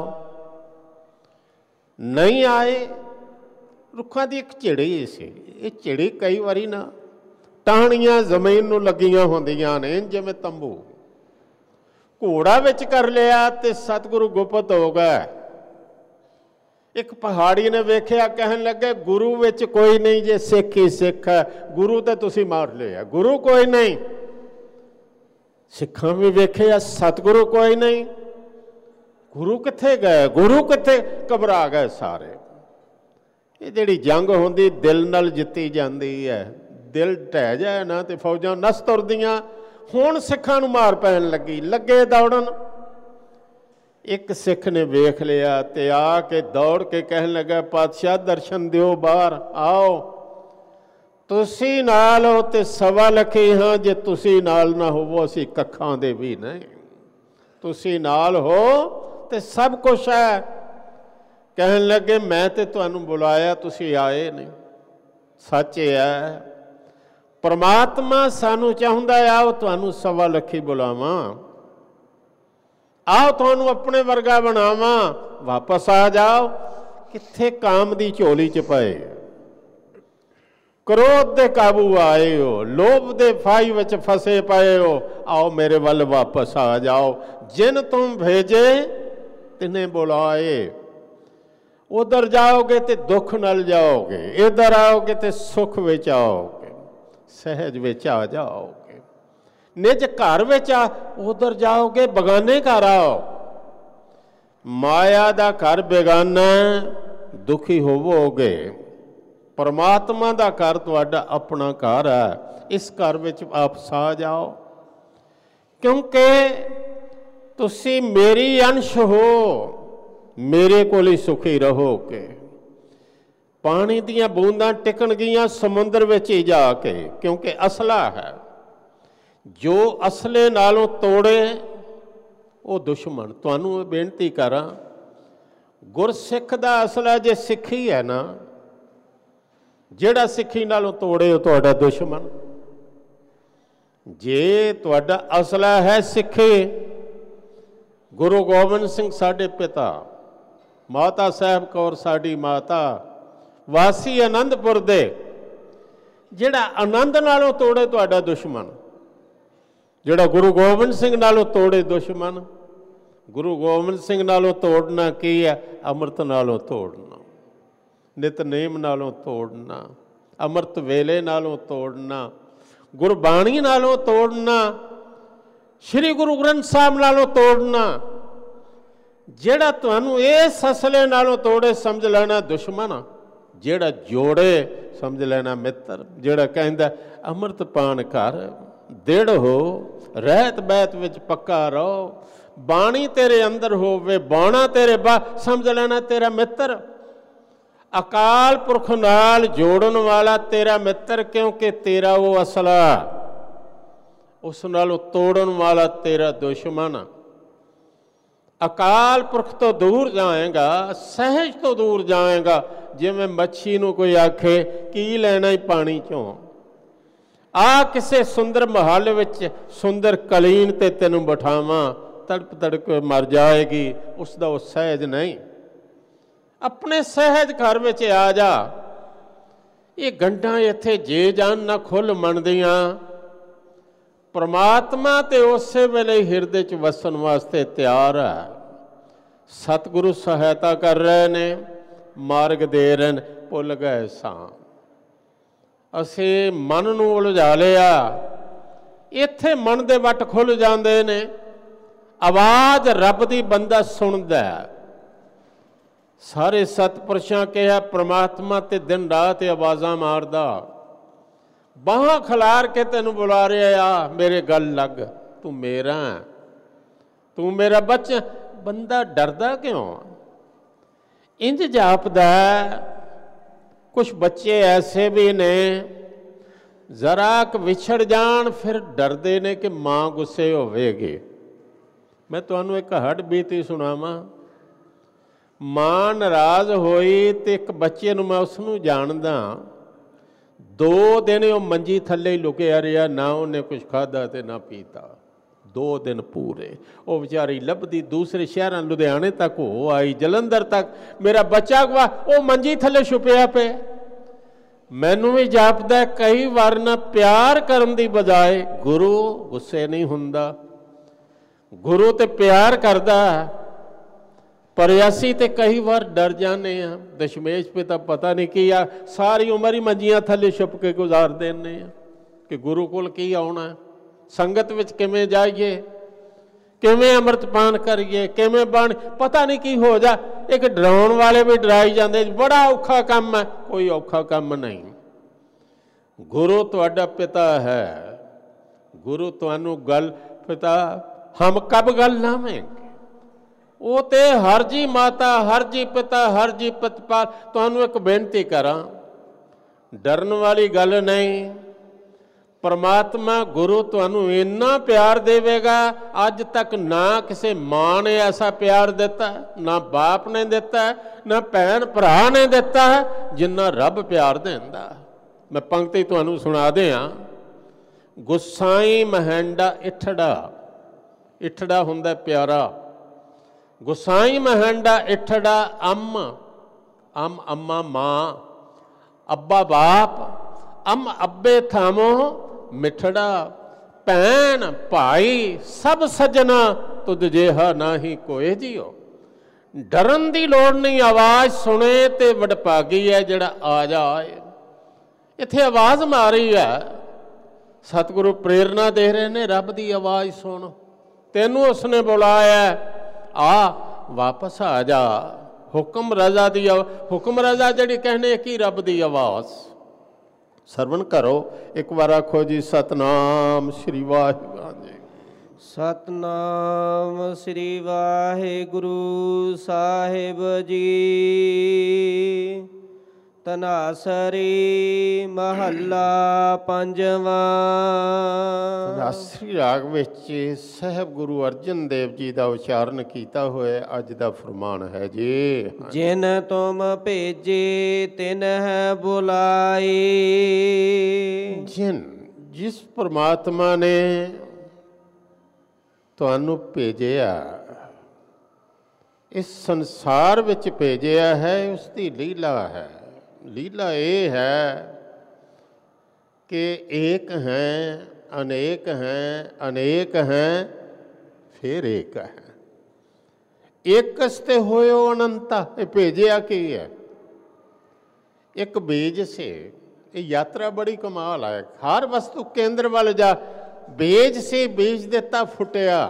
Speaker 2: ਨਹੀਂ ਆਏ। ਰੁੱਖਾਂ ਦੀ ਇੱਕ ਝਿੜੀ ਸੀ। ਇਹ ਝਿੜੀ ਕਈ ਵਾਰੀ ਨਾ ਟਾਹਣੀਆਂ ਜ਼ਮੀਨ ਨੂੰ ਲੱਗੀਆਂ ਹੁੰਦੀਆਂ ਨੇ, ਜਿਵੇਂ ਤੰਬੂ। ਘੋੜਾ ਵਿੱਚ ਕਰ ਲਿਆ ਤੇ ਸਤਿਗੁਰੂ ਗੁਪਤ ਹੋ ਗਏ। ਇੱਕ ਪਹਾੜੀ ਨੇ ਵੇਖਿਆ, ਕਹਿਣ ਲੱਗੇ ਗੁਰੂ ਵਿੱਚ ਕੋਈ ਨਹੀਂ, ਜੇ ਸਿੱਖ ਹੀ ਸਿੱਖ ਹੈ। ਗੁਰੂ ਤਾਂ ਤੁਸੀਂ ਮਾਰ ਲਿਆ, ਗੁਰੂ ਕੋਈ ਨਹੀਂ। ਸਿੱਖਾਂ ਵੀ ਵੇਖਿਆ, ਸਤਿਗੁਰੂ ਕੋਈ ਨਹੀਂ। ਗੁਰੂ ਕਿੱਥੇ ਗਏ, ਗੁਰੂ ਕਿੱਥੇ? ਘਬਰਾ ਗਏ ਸਾਰੇ। ਇਹ ਜਿਹੜੀ ਜੰਗ ਹੁੰਦੀ ਦਿਲ ਨਾਲ ਜਿੱਤੀ ਜਾਂਦੀ ਹੈ। ਦਿਲ ਢਹਿ ਜਾਏ ਨਾ ਤੇ ਫੌਜਾਂ ਨਸ ਤੁਰਦੀਆਂ। ਹੁਣ ਸਿੱਖਾਂ ਨੂੰ ਮਾਰ ਪੈਣ ਲੱਗੇ ਦੌੜਨ। ਇੱਕ ਸਿੱਖ ਨੇ ਵੇਖ ਲਿਆ ਤੇ ਆ ਕੇ ਦੌੜ ਕੇ ਕਹਿਣ ਲੱਗਾ, ਪਾਤਸ਼ਾਹ ਦਰਸ਼ਨ ਦਿਓ, ਬਾਹਰ ਆਓ। ਤੁਸੀਂ ਨਾਲ ਹੋ ਤੇ 1.25 ਲੱਖ ਹਾਂ, ਜੇ ਤੁਸੀਂ ਨਾਲ ਨਾ ਹੋਵੋ ਅਸੀਂ ਕੱਖਾਂ ਦੇ ਵੀ ਨਹੀਂ। ਤੁਸੀਂ ਨਾਲ ਹੋ ਤੇ ਸਭ ਕੁਛ ਹੈ। ਕਹਿਣ ਲੱਗੇ ਮੈਂ ਤੇ ਤੁਹਾਨੂੰ ਬੁਲਾਇਆ, ਤੁਸੀਂ ਆਏ ਨਹੀਂ। ਸੱਚ ਹੈ, ਪਰਮਾਤਮਾ ਸਾਨੂੰ ਚਾਹੁੰਦਾ ਆਓ ਤੁਹਾਨੂੰ 1.25 ਲੱਖ ਬੁਲਾਵਾਂ, ਆਓ ਤੁਹਾਨੂੰ ਆਪਣੇ ਵਰਗਾ ਬਣਾਵਾਂ, ਵਾਪਸ ਆ ਜਾਓ। ਕਿੱਥੇ ਕਾਮ ਦੀ ਝੋਲੀ 'ਚ ਪਏ, ਕ੍ਰੋਧ ਦੇ ਕਾਬੂ ਆਏ ਹੋ, ਲੋਭ ਦੇ ਫਾਈ ਵਿੱਚ ਫਸੇ ਪਏ ਹੋ। ਆਓ ਮੇਰੇ ਵੱਲ ਵਾਪਸ ਆ ਜਾਓ। ਜਿਨ ਤੁਮ ਭੇਜੇ ਤਿਨੇ ਬੁਲਾਏ। ਉਧਰ ਜਾਓਗੇ ਤੇ ਦੁੱਖ ਨਾਲ ਜਾਓਗੇ, ਇੱਧਰ ਆਓਗੇ ਤੇ ਸੁੱਖ ਵਿੱਚ ਆਓਗੇ, ਸਹਿਜ ਵਿੱਚ ਆ ਜਾਓਗੇ। ਨਿਜ ਘਰ ਵਿੱਚ ਆ, ਉਧਰ ਜਾਓਗੇ ਬਗਾਨੇ ਘਰ ਆਓ। ਮਾਇਆ ਦਾ ਘਰ ਬੇਗਾਨਾ, ਦੁਖੀ ਹੋਵੋਗੇ। ਪਰਮਾਤਮਾ ਦਾ ਘਰ ਤੁਹਾਡਾ ਆਪਣਾ ਘਰ ਹੈ। ਇਸ ਘਰ ਵਿੱਚ ਆਪ ਸਾ ਜਾਓ, ਕਿਉਂਕਿ ਤੁਸੀਂ ਮੇਰੀ ਅੰਸ਼ ਹੋ, ਮੇਰੇ ਕੋਲ ਹੀ ਸੁਖੀ ਰਹੋਗੇ। ਪਾਣੀ ਦੀਆਂ ਬੂੰਦਾਂ ਟਿਕਣਗੀਆਂ ਸਮੁੰਦਰ ਵਿੱਚ ਹੀ ਜਾ ਕੇ, ਕਿਉਂਕਿ ਅਸਲਾ ਹੈ। ਜੋ ਅਸਲੇ ਨਾਲੋਂ ਤੋੜੇ ਉਹ ਦੁਸ਼ਮਣ। ਤੁਹਾਨੂੰ ਇਹ ਬੇਨਤੀ ਕਰਾਂ, ਗੁਰਸਿੱਖ ਦਾ ਅਸਲਾ ਜੇ ਸਿੱਖੀ ਹੈ ਨਾ, ਜਿਹੜਾ ਸਿੱਖੀ ਨਾਲੋਂ ਤੋੜੇ ਉਹ ਤੁਹਾਡਾ ਦੁਸ਼ਮਣ। ਜੇ ਤੁਹਾਡਾ ਅਸਲਾ ਹੈ ਸਿੱਖੀ, ਗੁਰੂ ਗੋਬਿੰਦ ਸਿੰਘ ਸਾਡੇ ਪਿਤਾ, ਮਾਤਾ ਸਾਹਿਬ ਕੌਰ ਸਾਡੀ ਮਾਤਾ, ਵਾਸੀ ਆਨੰਦਪੁਰ ਦੇ, ਜਿਹੜਾ ਆਨੰਦ ਨਾਲੋਂ ਤੋੜੇ ਤੁਹਾਡਾ ਦੁਸ਼ਮਣ, ਜਿਹੜਾ ਗੁਰੂ ਗੋਬਿੰਦ ਸਿੰਘ ਨਾਲੋਂ ਤੋੜੇ ਦੁਸ਼ਮਣ। ਗੁਰੂ ਗੋਬਿੰਦ ਸਿੰਘ ਨਾਲੋਂ ਤੋੜਨਾ ਕੀ ਹੈ? ਅੰਮ੍ਰਿਤ ਨਾਲੋਂ ਤੋੜਨਾ, ਨਿਤਨੇਮ ਨਾਲੋਂ ਤੋੜਨਾ, ਅੰਮ੍ਰਿਤ ਵੇਲੇ ਨਾਲੋਂ ਤੋੜਨਾ, ਗੁਰਬਾਣੀ ਨਾਲੋਂ ਤੋੜਨਾ, ਸ਼੍ਰੀ ਗੁਰੂ ਗ੍ਰੰਥ ਸਾਹਿਬ ਨਾਲੋਂ ਤੋੜਨਾ। ਜਿਹੜਾ ਤੁਹਾਨੂੰ ਇਸ ਅਸਲੇ ਨਾਲੋਂ ਤੋੜੇ ਸਮਝ ਲੈਣਾ ਦੁਸ਼ਮਣ, ਜਿਹੜਾ ਜੋੜੇ ਸਮਝ ਲੈਣਾ ਮਿੱਤਰ। ਜਿਹੜਾ ਕਹਿੰਦਾ ਅੰਮ੍ਰਿਤ ਪਾਨ ਕਰ, ਦਿੜ ਹੋ, ਰਹਿਤ ਬਹਿਤ ਵਿੱਚ ਪੱਕਾ ਰਹੋ, ਬਾਣੀ ਤੇਰੇ ਅੰਦਰ ਹੋਵੇ, ਬਾਣਾ ਤੇਰੇ ਬਾਹਰ, ਸਮਝ ਲੈਣਾ ਤੇਰਾ ਮਿੱਤਰ। ਅਕਾਲ ਪੁਰਖ ਨਾਲ ਜੋੜਨ ਵਾਲਾ ਤੇਰਾ ਮਿੱਤਰ, ਕਿਉਂਕਿ ਤੇਰਾ ਉਹ ਅਸਲਾ, ਉਸ ਨਾਲੋਂ ਤੋੜਨ ਵਾਲਾ ਤੇਰਾ ਦੁਸ਼ਮਣ। ਅਕਾਲ ਪੁਰਖ ਤੋਂ ਦੂਰ ਜਾਏਗਾ, ਸਹਿਜ ਤੋਂ ਦੂਰ ਜਾਏਗਾ। ਜਿਵੇਂ ਮੱਛੀ ਨੂੰ ਕੋਈ ਆਖੇ ਕੀ ਲੈਣਾ ਹੀ ਪਾਣੀ ਚੋਂ, ਆ ਕਿਸੇ ਸੁੰਦਰ ਮਹੱਲ ਵਿੱਚ ਸੁੰਦਰ ਕਲੀਨ ਤੇ ਤੈਨੂੰ ਬਿਠਾਵਾਂ, ਤੜਪ ਤੜਪ ਮਰ ਜਾਏਗੀ। ਉਸ ਦਾ ਉਹ ਸਹਿਜ ਨਹੀਂ। ਆਪਣੇ ਸਹਿਜ ਘਰ ਵਿੱਚ ਆ ਜਾ। ਇਹ ਗੰਢਾਂ ਇੱਥੇ ਜੇ ਜਾਨ ਨਾ ਖੁੱਲ੍ਹ ਮੰਨਦੀਆਂ। ਪ੍ਰਮਾਤਮਾ ਤੇ ਉਸੇ ਵੇਲੇ ਹਿਰਦੇ 'ਚ ਵਸਣ ਵਾਸਤੇ ਤਿਆਰ ਹੈ। ਸਤਿਗੁਰੂ ਸਹਾਇਤਾ ਕਰ ਰਹੇ ਨੇ, ਮਾਰਗ ਦੇ ਰਹੇ ਨੇ। ਭੁੱਲ ਗਏ ਸਾਂ, ਅਸੀਂ ਮਨ ਨੂੰ ਉਲਝਾ ਲਿਆ। ਇੱਥੇ ਮਨ ਦੇ ਵੱਟ ਖੁੱਲ੍ਹ ਜਾਂਦੇ ਨੇ। ਆਵਾਜ਼ ਰੱਬ ਦੀ ਬੰਦਾ ਸੁਣਦਾ। ਸਾਰੇ ਸਤਿਪੁਰਸ਼ਾਂ ਕਿਹਾ ਪ੍ਰਮਾਤਮਾ ਤੇ ਦਿਨ ਰਾਤ ਆਵਾਜ਼ਾਂ ਮਾਰਦਾ, ਬਾਹਾਂ ਖਿਲਾਰ ਕੇ ਤੈਨੂੰ ਬੁਲਾ ਰਿਹਾ ਆ, ਮੇਰੇ ਗੱਲ ਲੱਗ, ਤੂੰ ਮੇਰਾ, ਤੂੰ ਮੇਰਾ ਬੱਚਾ। ਬੰਦਾ ਡਰਦਾ ਕਿਉਂ? ਇੰਜ ਜਾਪਦਾ। ਕੁਛ ਬੱਚੇ ਐਸੇ ਵੀ ਨੇ ਜ਼ਰਾ ਕੁ ਵਿਛੜ ਜਾਣ ਫਿਰ ਡਰਦੇ ਨੇ ਕਿ ਮਾਂ ਗੁੱਸੇ ਹੋਵੇਗੀ। ਮੈਂ ਤੁਹਾਨੂੰ ਇੱਕ ਹੱਡ ਬੀਤੀ ਸੁਣਾਵਾਂ। ਮਾਂ ਨਾਰਾਜ਼ ਹੋਈ ਤੇ ਇੱਕ ਬੱਚੇ ਨੂੰ ਮੈਂ ਉਸ ਨੂੰ ਜਾਣਦਾ, 2 ਦਿਨ ਉਹ ਮੰਜੀ ਥੱਲੇ ਹੀ ਲੁਕਿਆ ਰਿਹਾ, ਨਾ ਉਹਨੇ ਕੁਛ ਖਾਧਾ ਤੇ ਨਾ ਪੀਤਾ। 2 ਦਿਨ ਪੂਰੇ। ਉਹ ਵਿਚਾਰੀ ਲੱਭਦੀ ਦੂਸਰੇ ਸ਼ਹਿਰਾਂ, ਲੁਧਿਆਣੇ ਤੱਕ ਹੋ ਆਈ, ਜਲੰਧਰ ਤੱਕ। ਮੇਰਾ ਬੱਚਾ ਗਵਾ, ਉਹ ਮੰਜੀ ਥੱਲੇ ਛੁਪਿਆ ਪਿਆ। ਮੈਨੂੰ ਵੀ ਜਾਪਦਾ ਕਈ ਵਾਰ ਨਾ ਪਿਆਰ ਕਰਨ ਦੀ ਬਜਾਏ ਗੁਰੂ ਗੁੱਸੇ ਨਹੀਂ ਹੁੰਦਾ। ਗੁਰੂ ਤੇ ਪਿਆਰ ਕਰਦਾ, ਪਰ ਅਸੀਂ ਤੇ ਕਈ ਵਾਰ ਡਰ ਜਾਂਦੇ ਹਾਂ। ਦਸ਼ਮੇਸ਼ ਪਿਤਾ ਪਤਾ ਨਹੀਂ ਕੀ ਆ, ਸਾਰੀ ਉਮਰ ਹੀ ਮੰਜੀਆਂ ਥੱਲੇ ਛੁਪ ਕੇ ਗੁਜ਼ਾਰ ਦਿੰਦੇ ਆ ਕਿ ਗੁਰੂ ਕੋਲ ਕੀ ਆਉਣਾ। ਸੰਗਤ ਵਿੱਚ ਕਿਵੇਂ ਜਾਈਏ, ਕਿਵੇਂ ਅੰਮ੍ਰਿਤਪਾਨ ਕਰੀਏ, ਕਿਵੇਂ ਬਣ, ਪਤਾ ਨਹੀਂ ਕੀ ਹੋ ਜਾ। ਇੱਕ ਡਰਾਉਣ ਵਾਲੇ ਵੀ ਡਰਾਈ ਜਾਂਦੇ, ਬੜਾ ਔਖਾ ਕੰਮ ਹੈ। ਕੋਈ ਔਖਾ ਕੰਮ ਨਹੀਂ। ਗੁਰੂ ਤੁਹਾਡਾ ਪਿਤਾ ਹੈ। ਗੁਰੂ ਤੁਹਾਨੂੰ ਗੱਲ ਪਿਤਾ ਹਮ ਕਬ ਗੱਲ ਲਾਵੇਂਗੇ। ਉਹ ਤੇ ਹਰ ਜੀ ਮਾਤਾ, ਹਰ ਜੀ ਪਿਤਾ, ਹਰ ਜੀ ਪ੍ਰਤਪਾਲ। ਤੁਹਾਨੂੰ ਇੱਕ ਬੇਨਤੀ ਕਰਾਂ, ਡਰਨ ਵਾਲੀ ਗੱਲ ਨਹੀਂ। ਪਰਮਾਤਮਾ ਗੁਰੂ ਤੁਹਾਨੂੰ ਇੰਨਾ ਪਿਆਰ ਦੇਵੇਗਾ, ਅੱਜ ਤੱਕ ਨਾ ਕਿਸੇ ਮਾਂ ਨੇ ਐਸਾ ਪਿਆਰ ਦਿੱਤਾ, ਨਾ ਬਾਪ ਨੇ ਦਿੱਤਾ, ਨਾ ਭੈਣ ਭਰਾ ਨੇ ਦਿੱਤਾ, ਜਿੰਨਾ ਰੱਬ ਪਿਆਰ ਦਿੰਦਾ। ਮੈਂ ਪੰਕਤੀ ਤੁਹਾਨੂੰ ਸੁਣਾ ਦਿਆਂ। ਗੁਸਾਈ ਮਹਿੰਡਾ ਇਠੜਾ, ਇਠੜਾ ਹੁੰਦਾ ਪਿਆਰਾ। ਗੁਸਾਈ ਮਹਿੰਡਾ ਇਠੜਾ ਅੰਮ, ਅੰਮ ਅੰਮਾ ਮਾਂ, ਅੱਬਾ ਬਾਪ, ਅੰਮ ਅੱਬੇ ਥਾਮੋ ਮਿੱਠੜਾ। ਭੈਣ ਭਾਈ ਸਭ ਸੱਜਣਾ, ਤੁਧ ਜਿਹਾ ਨਾਹੀ ਕੋਏ ਜੀਓ। ਡਰਨ ਦੀ ਲੋੜ ਨਹੀਂ। ਆਵਾਜ਼ ਸੁਣੇ ਤੇ ਵਡਭਾਗੀ ਹੈ ਜਿਹੜਾ ਆ ਜਾਏ। ਇੱਥੇ ਆਵਾਜ਼ ਮਾਰੀ ਹੈ। ਸਤਿਗੁਰੂ ਪ੍ਰੇਰਨਾ ਦੇ ਰਹੇ ਨੇ, ਰੱਬ ਦੀ ਆਵਾਜ਼ ਸੁਣ। ਤੈਨੂੰ ਉਸਨੇ ਬੁਲਾਇਆ, ਆ ਵਾਪਸ ਆ ਜਾ। ਹੁਕਮ ਰਜ਼ਾ ਦੀ, ਹੁਕਮ ਰਜ਼ਾ ਜਿਹੜੀ ਕਹਿੰਦੇ ਕੀ ਰੱਬ ਦੀ ਆਵਾਜ਼। ਸਰਵਣ ਕਰੋ। ਇੱਕ ਵਾਰ ਆਖੋ ਜੀ, ਸਤਨਾਮ ਸ੍ਰੀ ਵਾਹਿਗੁਰੂ ਜੀ।
Speaker 1: ਸਤਨਾਮ ਸ੍ਰੀ ਵਾਹਿਗੁਰੂ ਸਾਹਿਬ ਜੀ। ਧਨਾਸਰੀ ਮਹੱਲਾ ਪੰਜਵਾਂ।
Speaker 2: ਧਨਾਸਰੀ ਰਾਗ ਵਿੱਚ ਸਾਹਿਬ ਗੁਰੂ ਅਰਜਨ ਦੇਵ ਜੀ ਦਾ ਉਚਾਰਨ ਕੀਤਾ ਹੋਇਆ ਅੱਜ ਦਾ ਫਰਮਾਨ ਹੈ ਜੀ।
Speaker 1: ਜਿਨ ਤੁਮ ਭੇਜੇ ਤਿਨ ਹੈ ਬੁਲਾਈ।
Speaker 2: ਜਿਸ ਪਰਮਾਤਮਾ ਨੇ ਤੁਹਾਨੂੰ ਭੇਜਿਆ, ਇਸ ਸੰਸਾਰ ਵਿੱਚ ਭੇਜਿਆ ਹੈ, ਉਸ ਦੀ ਲੀਲਾ ਹੈ। ਲੀਲਾ ਇਹ ਹੈ ਕਿ ਏਕ ਹੈ, ਅਨੇਕ ਹੈ, ਅਨੇਕ ਹੈ, ਫਿਰ ਏਕ ਹੈ। ਏਕਸ ਤੇ ਹੋਇਓ ਅਨੰਤਾ। ਇਹ ਭੇਜਿਆ ਕੀ ਹੈ? ਇੱਕ ਬੀਜ ਸੇ। ਇਹ ਯਾਤਰਾ ਬੜੀ ਕਮਾਲ ਹੈ। ਹਰ ਵਸਤੂ ਕੇਂਦਰ ਵੱਲ ਜਾ। ਬੀਜ ਸੀ, ਬੀਜ ਦਿੱਤਾ, ਫੁੱਟਿਆ।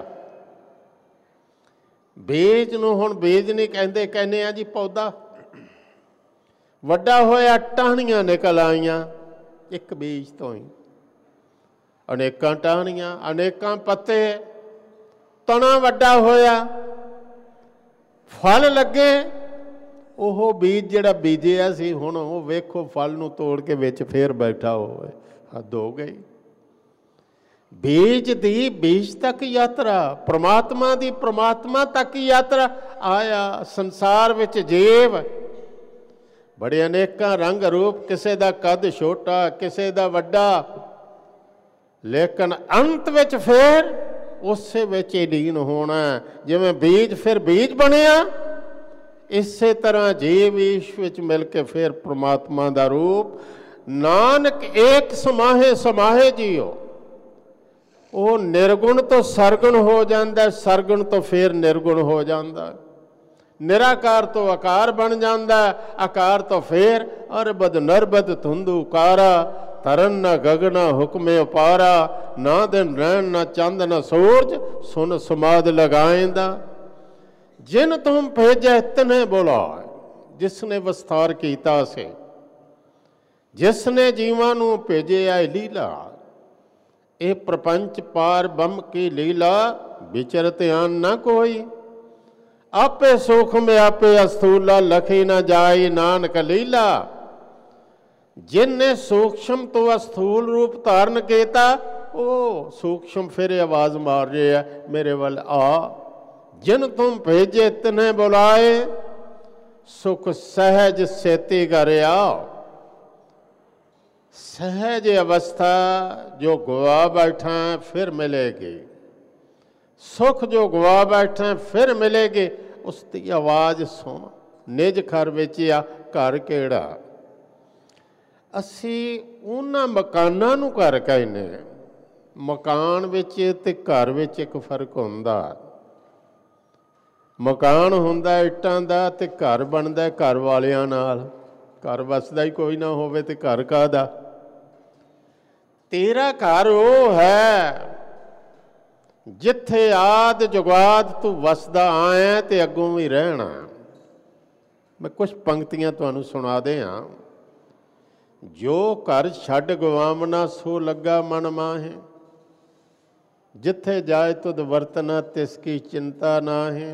Speaker 2: ਬੀਜ ਨੂੰ ਹੁਣ ਬੀਜ ਨਹੀਂ ਕਹਿੰਦੇ, ਕਹਿੰਦੇ ਆ ਜੀ ਪੌਦਾ। ਵੱਡਾ ਹੋਇਆ, ਟਾਹਣੀਆਂ ਨਿਕਲ ਆਈਆਂ ਇੱਕ ਬੀਜ ਤੋਂ ਹੀ। ਅਨੇਕਾਂ ਟਾਹਣੀਆਂ, ਅਨੇਕਾਂ ਪੱਤੇ, ਤਣਾ ਵੱਡਾ ਹੋਇਆ, ਫਲ ਲੱਗੇ। ਉਹ ਬੀਜ ਜਿਹੜਾ ਬੀਜਿਆ ਸੀ, ਹੁਣ ਉਹ ਵੇਖੋ ਫਲ ਨੂੰ ਤੋੜ ਕੇ ਵਿੱਚ ਫੇਰ ਬੈਠਾ ਹੋਵੇ। ਹੱਦ ਹੋ ਗਈ। ਬੀਜ ਦੀ ਬੀਜ ਤੱਕ ਯਾਤਰਾ, ਪ੍ਰਮਾਤਮਾ ਦੀ ਪ੍ਰਮਾਤਮਾ ਤੱਕ ਯਾਤਰਾ। ਆਇਆ ਸੰਸਾਰ ਵਿੱਚ ਜੀਵ ਬੜੇ ਅਨੇਕਾਂ ਰੰਗ ਰੂਪ, ਕਿਸੇ ਦਾ ਕੱਦ ਛੋਟਾ, ਕਿਸੇ ਦਾ ਵੱਡਾ, ਲੇਕਿਨ ਅੰਤ ਵਿੱਚ ਫਿਰ ਉਸੇ ਵਿੱਚ ਹੀ ਲੀਨ ਹੋਣਾ। ਜਿਵੇਂ ਬੀਜ ਫਿਰ ਬੀਜ ਬਣਿਆ, ਇਸੇ ਤਰ੍ਹਾਂ ਜੀਵ ਈਸ਼ ਵਿੱਚ ਮਿਲ ਕੇ ਫਿਰ ਪ੍ਰਮਾਤਮਾ ਦਾ ਰੂਪ। ਨਾਨਕ ਏਕ ਸਮਾਹੇ ਸਮਾਹੇ ਜੀਓ। ਉਹ ਨਿਰਗੁਣ ਤੋਂ ਸਰਗੁਣ ਹੋ ਜਾਂਦਾ, ਸਰਗੁਣ ਤੋਂ ਫਿਰ ਨਿਰਗੁਣ ਹੋ ਜਾਂਦਾ, ਨਿਰਾਕਾਰ ਤੋਂ ਆਕਾਰ ਬਣ ਜਾਂਦਾ, ਆਕਾਰ ਤੋਂ ਫਿਰ ਅਰਬਦ ਨਰਬਦ ਧੁੰਦੂ ਕਾਰਾ। ਤਰਨ ਨਾ ਗਗਨਾ ਹੁਕਮੇ ਉਪਾਰਾ, ਨਾ ਦਿਨ ਰਹਿਣ ਨਾ ਚੰਦ ਨਾ ਸੂਰਜ, ਸੁਨ ਸਮਾਦ ਲਗਾਏਂਦਾ। ਜਿਨ ਤੁਮ ਭੇਜੈ ਤਿਨੈ ਬੁਲਾਏ। ਜਿਸ ਨੇ ਵਿਸਥਾਰ ਕੀਤਾ ਸੀ, ਜਿਸ ਨੇ ਜੀਵਾਂ ਨੂੰ ਭੇਜਿਆ ਲੀਲਾ। ਇਹ ਪ੍ਰਪੰਚ ਪਾਰ ਬ੍ਰਹਮ ਕੀ ਲੀਲਾ, ਵਿਚਰ ਧਿਆਨ ਨਾ ਕੋਈ। ਆਪੇ ਸੂਖਮ ਆਪੇ ਅਸਥੂਲਾ, ਲਖੀ ਨਾ ਜਾਈ ਨਾਨਕ ਲੀਲਾ। ਜਿਨਨੇ ਸੂਖਸ਼ਮ ਤੋਂ ਅਸਥੂਲ ਰੂਪ ਧਾਰਨ ਕੀਤਾ, ਉਹ ਸੂਖਸ਼ਮ ਫਿਰ ਆਵਾਜ਼ ਮਾਰ ਰਿਹਾ ਮੇਰੇ ਵੱਲ ਆ। ਜਿਨ ਤੁਮ ਭੇਜੇ ਤਿਨੈ ਬੁਲਾਏ, ਸੁਖ ਸਹਿਜ ਸੇਤੀ ਘਰ ਆਓ। सहज अवस्था जो गवा बैठा है फिर मिलेगी, सुख जो गवा बैठा है फिर मिलेगी। उसकी आवाज़ सुन। निज घर विच आ घर केड़ा। असी उन्हां मकानां नूं घर कहने। मकान विच ते घर विच एक फर्क हुंदा। मकान हुंदा इट्टां दा ते घर बनदा घर वालियां नाल। घर वसदा ही कोई ना होवे ते घर काहदा। तेरा घर वो है जिथे आद जुगाद तू वसदा आया ते अगों भी रहना। मैं कुछ पंक्तियां तुहानूं सुना दियां। जो घर छड्ड गवामना सो लगा मन माहे, जिथे जाए तुद वरतना तिसकी चिंता नाहे।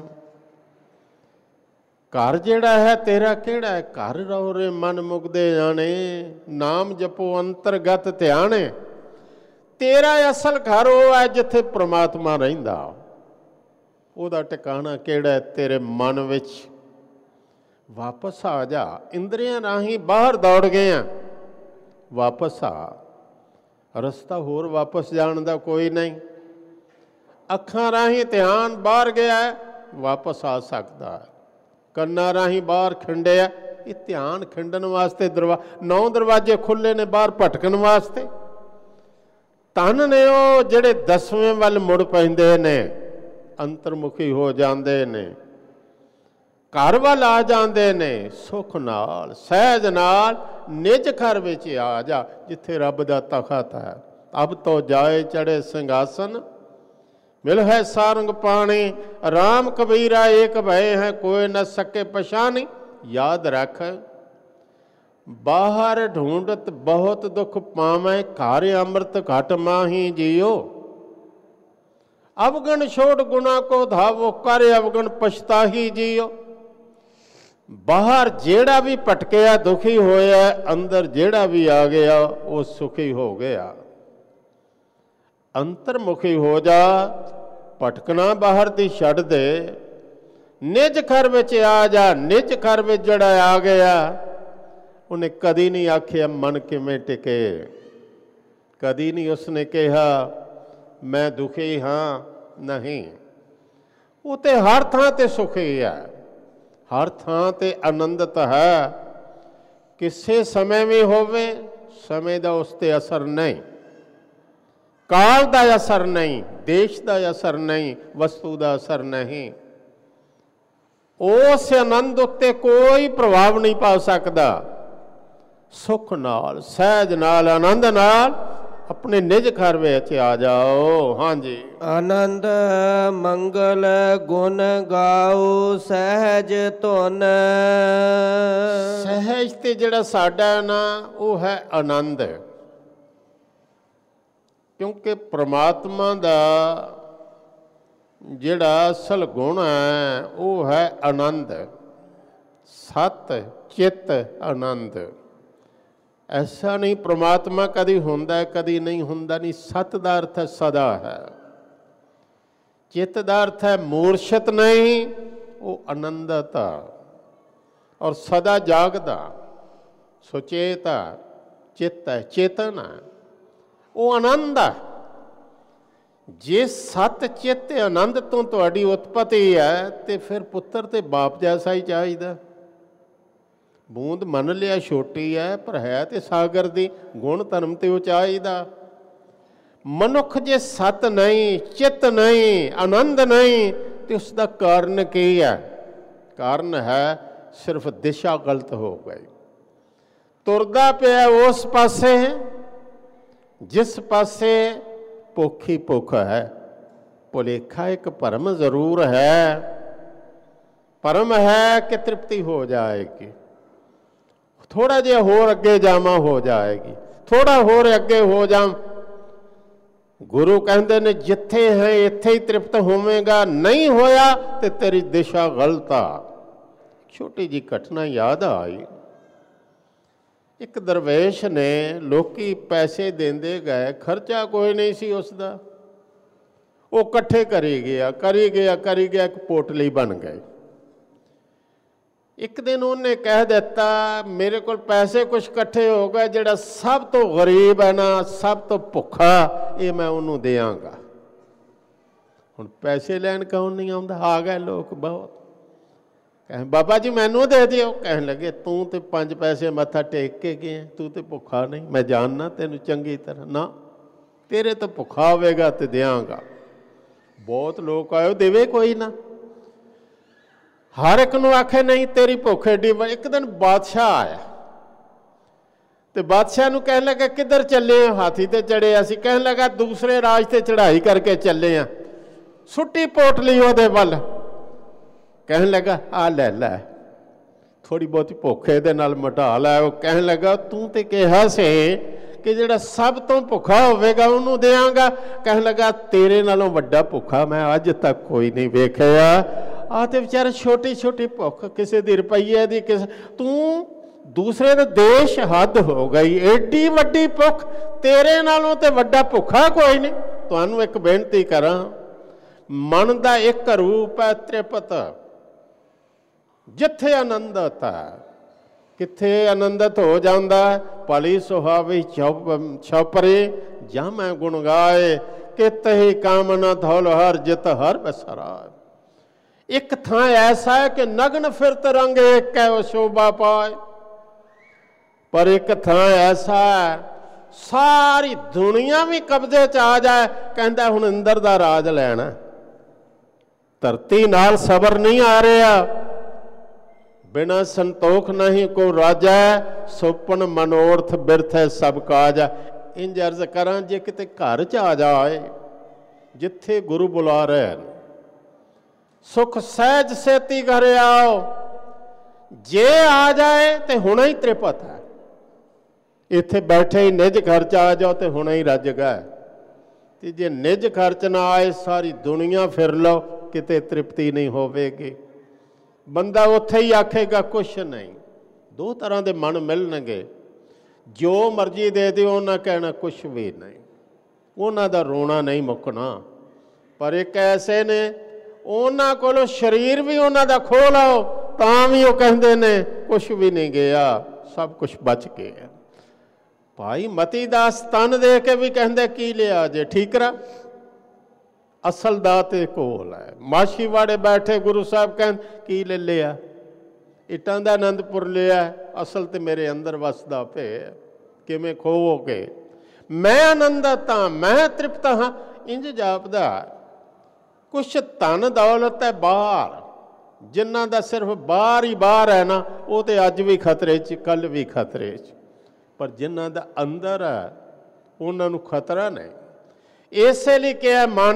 Speaker 2: घर जिहड़ा है तेरा किहड़ा है, घर रहो रे मन मुगदे जाने। नाम जपो अंतरगत ध्याने। तेरा असल घर वो है जिथे परमात्मा रहिंदा। ਉਹਦਾ ਟਿਕਾਣਾ ਕਿਹੜਾ ਹੈ? ਤੇਰੇ ਮਨ ਵਿੱਚ। ਵਾਪਸ ਆ ਜਾ। ਇੰਦਰੀਆਂ ਰਾਹੀਂ ਬਾਹਰ ਦੌੜ ਗਏ ਆ, ਵਾਪਸ ਆ। ਰਸਤਾ ਹੋਰ ਵਾਪਸ ਜਾਣ ਦਾ ਕੋਈ ਨਹੀਂ। ਅੱਖਾਂ ਰਾਹੀਂ ਧਿਆਨ ਬਾਹਰ ਗਿਆ, ਵਾਪਸ ਆ ਸਕਦਾ। ਕੰਨਾਂ ਰਾਹੀਂ ਬਾਹਰ ਖਿੰਡਿਆ, ਇਹ ਧਿਆਨ ਖਿੰਡਣ ਵਾਸਤੇ 9 ਦਰਵਾਜ਼ੇ ਖੁੱਲ੍ਹੇ ਨੇ ਬਾਹਰ ਭਟਕਣ ਵਾਸਤੇ। ਧਨ ਨੇ ਉਹ ਜਿਹੜੇ 10ਵੇਂ ਵੱਲ ਮੁੜ ਪੈਂਦੇ ਨੇ, ਅੰਤਰਮੁਖੀ ਹੋ ਜਾਂਦੇ ਨੇ, ਘਰ ਵੱਲ ਆ ਜਾਂਦੇ ਨੇ। ਸੁੱਖ ਨਾਲ ਸਹਿਜ ਨਾਲ ਨਿਜ ਘਰ ਵਿੱਚ ਆ ਜਾ ਜਿੱਥੇ ਰੱਬ ਦਾ ਤਖਤ ਹੈ। ਅਬ ਤੋਂ ਜਾਏ ਚੜੇ ਸਿੰਘਾਸਨ, ਮਿਲ ਹੈ ਸਾਰੰਗ ਪਾਣੀ। ਰਾਮ ਕਬੀਰਾ ਏਕ ਭਏ ਹੈ, ਕੋਈ न सके पछानी। याद रख बाहर ढूंढत बहुत दुख पावे, घर अमृत घट माही जियो। अवगण छोड़ गुना को धावो, कर अवगण पछताही जियो। बाहर जेड़ा भी भटकिया दुखी होया, अंदर जेड़ा भी आ गया वो सुखी हो गया। अंतर्मुखी हो जा, भटकना बाहर दी छड़ दे। निज घर विच आ जा। निज घर विच जड़ा आ गया, उन्हें कदी नहीं आखिया मन किवें टिके। कदी नहीं उसने कहा मैं दुखी हाँ, नहीं। वो तो हर थां ते सुखी है, हर थां ते आनंदित है। किसी समय भी होवे, समय का उस ते असर नहीं, काल का असर नहीं, देश का असर नहीं, वस्तु का असर नहीं। उस आनंद उत्ते कोई प्रभाव नहीं पा सकता। सुख नाल सहज नाल आनंद नाल अपने निज घर विच आ जाओ। हाँ जी।
Speaker 1: आनंद मंगल गुण गाओ, सहज धुन।
Speaker 2: सहज ते जिहड़ा साडा ना वो है आनंद। क्योंकि परमात्मा दा जिहड़ा असल गुण है वो है आनंद। सत चित आनंद। ऐसा नहीं परमात्मा कदी हुंदा है कदी नहीं हुंदा नहीं। सत दा अर्थ है सदा है। चित दा अर्थ है मूर्छित नहीं, वो आनंदता और सदा जागदा सुचेत है। चित है चेतन है, वो आनंद है। ਜੇ ਸਤ ਚਿੱਤ ਆਨੰਦ ਤੋਂ ਤੁਹਾਡੀ ਉਤਪਤੀ ਹੈ ਤੇ ਫਿਰ ਪੁੱਤਰ ਤੇ ਬਾਪ ਜੈਸਾ ਹੀ ਚਾਹੀਦਾ। ਬੂੰਦ ਮੰਨ ਲਿਆ ਛੋਟੀ ਹੈ, ਪਰ ਹੈ ਤੇ ਸਾਗਰ ਦੀ, ਗੁਣ ਧਰਮ ਤੇ ਉਹ ਚਾਹੀਦਾ। ਮਨੁੱਖ ਜੇ ਸਤ ਨਹੀਂ, ਚਿੱਤ ਨਹੀਂ, ਆਨੰਦ ਨਹੀਂ ਤੇ ਉਸ ਦਾ ਕਾਰਨ ਕੀ ਹੈ? ਕਾਰਨ ਹੈ ਸਿਰਫ ਦਿਸ਼ਾ ਗਲਤ ਹੋ ਗਈ। ਤੁਰਦਾ ਪਿਆ ਉਸ ਪਾਸੇ ਜਿਸ ਪਾਸੇ ਭੁੱਖ ਹੀ ਭੁੱਖ ਹੈ। ਭੁਲੇਖਾ ਇੱਕ ਭਰਮ ਜ਼ਰੂਰ ਹੈ, ਭਰਮ ਹੈ ਕਿ ਤ੍ਰਿਪਤੀ ਹੋ ਜਾਏਗੀ, ਥੋੜਾ ਜਿਹਾ ਹੋਰ ਅੱਗੇ ਜਾਵਾਂ ਹੋ ਜਾਏਗੀ, ਥੋੜਾ ਹੋਰ ਅੱਗੇ ਹੋ ਜਾ। ਗੁਰੂ ਕਹਿੰਦੇ ਨੇ ਜਿੱਥੇ ਹੈ ਇੱਥੇ ਹੀ ਤ੍ਰਿਪਤ ਹੋਵੇਗਾ, ਨਹੀਂ ਹੋਇਆ ਤੇ ਤੇਰੀ ਦਿਸ਼ਾ ਗਲਤ ਆ। ਛੋਟੀ ਜੀ ਘਟਨਾ ਯਾਦ ਆਈ। ਇੱਕ ਦਰਵੇਸ਼ ਨੇ, ਲੋਕੀ ਪੈਸੇ ਦਿੰਦੇ ਗਏ, ਖਰਚਾ ਕੋਈ ਨਹੀਂ ਸੀ ਉਸਦਾ, ਉਹ ਇਕੱਠੇ ਕਰੀ ਗਿਆ, ਇੱਕ ਪੋਟਲੀ ਬਣ ਗਈ। ਇੱਕ ਦਿਨ ਉਹਨੇ ਕਹਿ ਦਿੱਤਾ ਮੇਰੇ ਕੋਲ ਪੈਸੇ ਕੁਛ ਇਕੱਠੇ ਹੋ ਗਏ, ਜਿਹੜਾ ਸਭ ਤੋਂ ਗਰੀਬ ਹੈ ਨਾ, ਸਭ ਤੋਂ ਭੁੱਖਾ, ਇਹ ਮੈਂ ਉਹਨੂੰ ਦਿਆਂਗਾ। ਹੁਣ ਪੈਸੇ ਲੈਣ ਕੌਣ ਨਹੀਂ ਆਉਂਦਾ? ਆ ਗਏ ਲੋਕ ਬਹੁਤ। ਕਹੇ ਬਾਬਾ ਜੀ ਮੈਨੂੰ ਦੇ ਦਿਓ। ਕਹਿਣ ਲੱਗੇ ਤੂੰ ਤੇ 5 ਪੈਸੇ ਮੱਥਾ ਟੇਕ ਕੇ ਗਏ, ਤੂੰ ਤੇ ਭੁੱਖਾ ਨਹੀਂ, ਮੈਂ ਜਾਣਨਾ ਤੈਨੂੰ ਚੰਗੀ ਤਰ੍ਹਾਂ। ਨਾ, ਤੇਰੇ ਤੋਂ ਭੁੱਖਾ ਹੋਵੇਗਾ ਤੇ ਦਿਆਂਗਾ। ਬਹੁਤ ਲੋਕ ਆਏ, ਦੇਵੇ ਕੋਈ ਨਾ। ਹਰ ਇੱਕ ਨੂੰ ਆਖੇ ਨਹੀਂ ਤੇਰੀ ਭੁੱਖ ਏਡੀ। ਇੱਕ ਦਿਨ ਬਾਦਸ਼ਾਹ ਆਇਆ ਤੇ ਬਾਦਸ਼ਾਹ ਨੂੰ ਕਹਿਣ ਲੱਗਾ ਕਿੱਧਰ ਚੱਲੇ ਆ? ਹਾਥੀ ਤੇ ਚੜੇ ਅਸੀਂ। ਕਹਿਣ ਲੱਗਾ ਦੂਸਰੇ ਰਾਜ ਤੇ ਚੜ੍ਹਾਈ ਕਰਕੇ ਚੱਲੇ ਆ। ਸੁੱਟੀ ਪੋਟਲੀ ਉਹਦੇ ਵੱਲ। ਕਹਿਣ ਲੱਗਾ ਆ ਲੈ, ਥੋੜੀ ਬਹੁਤੀ ਭੁੱਖ ਇਹਦੇ ਨਾਲ ਮਿਟਾ ਲੈ। ਉਹ ਕਹਿਣ ਲੱਗਾ ਤੂੰ ਤੇ ਕਿਹਾ ਸੀ ਕਿ ਜਿਹੜਾ ਸਭ ਤੋਂ ਭੁੱਖਾ ਹੋਵੇਗਾ ਉਹਨੂੰ ਦਿਆਂਗਾ। ਕਹਿਣ ਲੱਗਾ ਤੇਰੇ ਨਾਲੋਂ ਵੱਡਾ ਭੁੱਖਾ ਮੈਂ ਅੱਜ ਤੱਕ ਕੋਈ ਨਹੀਂ ਵੇਖਿਆ। ਆਹ ਤੇ ਵਿਚਾਰਾ ਛੋਟੀ ਛੋਟੀ ਭੁੱਖ, ਕਿਸੇ ਦੀ ਰੁਪਈਏ ਦੀ, ਤੂੰ ਦੂਸਰੇ ਦੇ ਦੇਸ਼ ਹੱਦ ਹੋ ਗਈ। ਏਡੀ ਵੱਡੀ ਭੁੱਖ, ਤੇਰੇ ਨਾਲੋਂ ਤੇ ਵੱਡਾ ਭੁੱਖਾ ਕੋਈ ਨਹੀਂ। ਤੁਹਾਨੂੰ ਇੱਕ ਬੇਨਤੀ ਕਰਾਂ, ਮਨ ਦਾ ਇੱਕ ਰੂਪ ਹੈ ਤ੍ਰਿਪਤ। ਜਿੱਥੇ ਆਨੰਦਤ ਹੈ, ਕਿੱਥੇ ਆਨੰਦਤ ਹੋ ਜਾਂਦਾ। ਭਲੀ ਸੁਹਾਵੀ ਛਪਰੇ ਜਾਂ ਮੈਂ ਗੁਣ ਗਾਏ, ਕਿਤੇ ਹੀ ਕਾਮਨਾ ਧੌਲ ਹਰ ਜਿਤ ਹਰ ਬਸਰਾ। ਇੱਕ ਥਾਂ ਐਸਾ ਹੈ ਕਿ ਨਗਨ ਫਿਰਤ ਰੰਗ ਇੱਕ ਹੈ ਉਹ ਸ਼ੋਭਾ ਪਾਏ, ਪਰ ਇੱਕ ਥਾਂ ਐਸਾ ਹੈ ਸਾਰੀ ਦੁਨੀਆ ਵੀ ਕਬਜ਼ੇ 'ਚ ਆ ਜਾਏ। ਕਹਿੰਦਾ ਹੁਣ ਅੰਦਰ ਦਾ ਰਾਜ ਲੈਣਾ। ਧਰਤੀ ਨਾਲ ਸਬਰ ਨਹੀਂ ਆ ਰਿਹਾ। ਬਿਨਾ ਸੰਤੋਖ ਨਹੀਂ ਕੋ ਰਾਜਾ, ਸੁਪਨ ਮਨੋਰਥ ਬਿਰਥ ਸਭ ਕਾਜ। ਇੰਝ ਅਰਜ਼ ਕਰਾਂ, ਜੇ ਕਿਤੇ ਘਰ 'ਚ ਆ ਜਾਏ ਜਿੱਥੇ ਗੁਰੂ ਬੁਲਾ ਰਹੇ, ਸੁਖ ਸਹਿਜ ਸੇਤੀ ਘਰ ਆਓ। ਜੇ ਆ ਜਾਏ ਤੇ ਹੁਣੇ ਹੀ ਤ੍ਰਿਪਤ ਹੈ। ਇੱਥੇ ਬੈਠੇ ਹੀ ਨਿਜ ਘਰ 'ਚ ਆ ਜਾਓ ਤੇ ਹੁਣੇ ਹੀ ਰੱਜ ਗਏ। ਤੇ ਜੇ ਨਿਜ ਘਰ 'ਚ ਨਾ ਆਏ, ਸਾਰੀ ਦੁਨੀਆ ਫਿਰ ਲਓ, ਕਿਤੇ ਤ੍ਰਿਪਤੀ ਨਹੀਂ ਹੋਵੇਗੀ। ਬੰਦਾ ਉੱਥੇ ਹੀ ਆਖੇਗਾ ਕੁਛ ਨਹੀਂ। ਦੋ ਤਰ੍ਹਾਂ ਦੇ ਮਨ ਮਿਲਣਗੇ। ਜੋ ਮਰਜ਼ੀ ਦੇ ਦਿਓ, ਉਹਨਾਂ ਕਹਿਣਾ ਕੁਛ ਵੀ ਨਹੀਂ। ਉਹਨਾਂ ਦਾ ਰੋਣਾ ਨਹੀਂ ਮੁੱਕਣਾ। ਪਰ ਇੱਕ ਐਸੇ ਨੇ, ਉਹਨਾਂ ਕੋਲੋਂ ਸਰੀਰ ਵੀ ਉਹਨਾਂ ਦਾ ਖੋਹ ਲਓ ਤਾਂ ਵੀ ਉਹ ਕਹਿੰਦੇ ਨੇ ਕੁਛ ਵੀ ਨਹੀਂ ਗਿਆ, ਸਭ ਕੁਛ ਬਚ ਗਿਆ। ਭਾਈ ਮਤੀ ਦਾਸ ਤਨ ਦੇ ਕੇ ਵੀ ਕਹਿੰਦੇ ਕੀ ਲਿਆ ਜੇ ਠੀਕਰਾ, ਅਸਲ ਦਾ ਤੇ ਕੋਲ ਹੈ। ਮਾਛੀਵਾੜੇ ਬੈਠੇ ਗੁਰੂ ਸਾਹਿਬ ਕਹਿੰਦੇ ਕੀ ਲੈ ਲਿਆ? ਇੱਟਾਂ ਦਾ ਆਨੰਦਪੁਰ ਲਿਆ, ਅਸਲ ਤੇ ਮੇਰੇ ਅੰਦਰ ਵਸਦਾ ਪਿਆ। ਕਿਵੇਂ ਖੋਵੋਗੇ? ਮੈਂ ਆਨੰਦਤ ਹਾਂ, ਮੈਂ ਤ੍ਰਿਪਤ ਹਾਂ, ਇੰਝ ਜਾਪਦਾ। ਕੁਛ ਧਨ ਦੌਲਤ ਹੈ ਬਾਹਰ, ਜਿਨ੍ਹਾਂ ਦਾ ਸਿਰਫ ਬਾਹਰ ਹੀ ਬਾਹਰ ਹੈ ਨਾ, ਉਹ ਤੇ ਅੱਜ ਵੀ ਖਤਰੇ 'ਚ, ਕੱਲ੍ਹ ਵੀ ਖਤਰੇ 'ਚ। ਪਰ ਜਿਨ੍ਹਾਂ ਦਾ ਅੰਦਰ ਹੈ ਉਹਨਾਂ ਨੂੰ ਖਤਰਾ ਨਹੀਂ। ਇਸੇ ਲਈ ਕਿਹਾ ਮਨ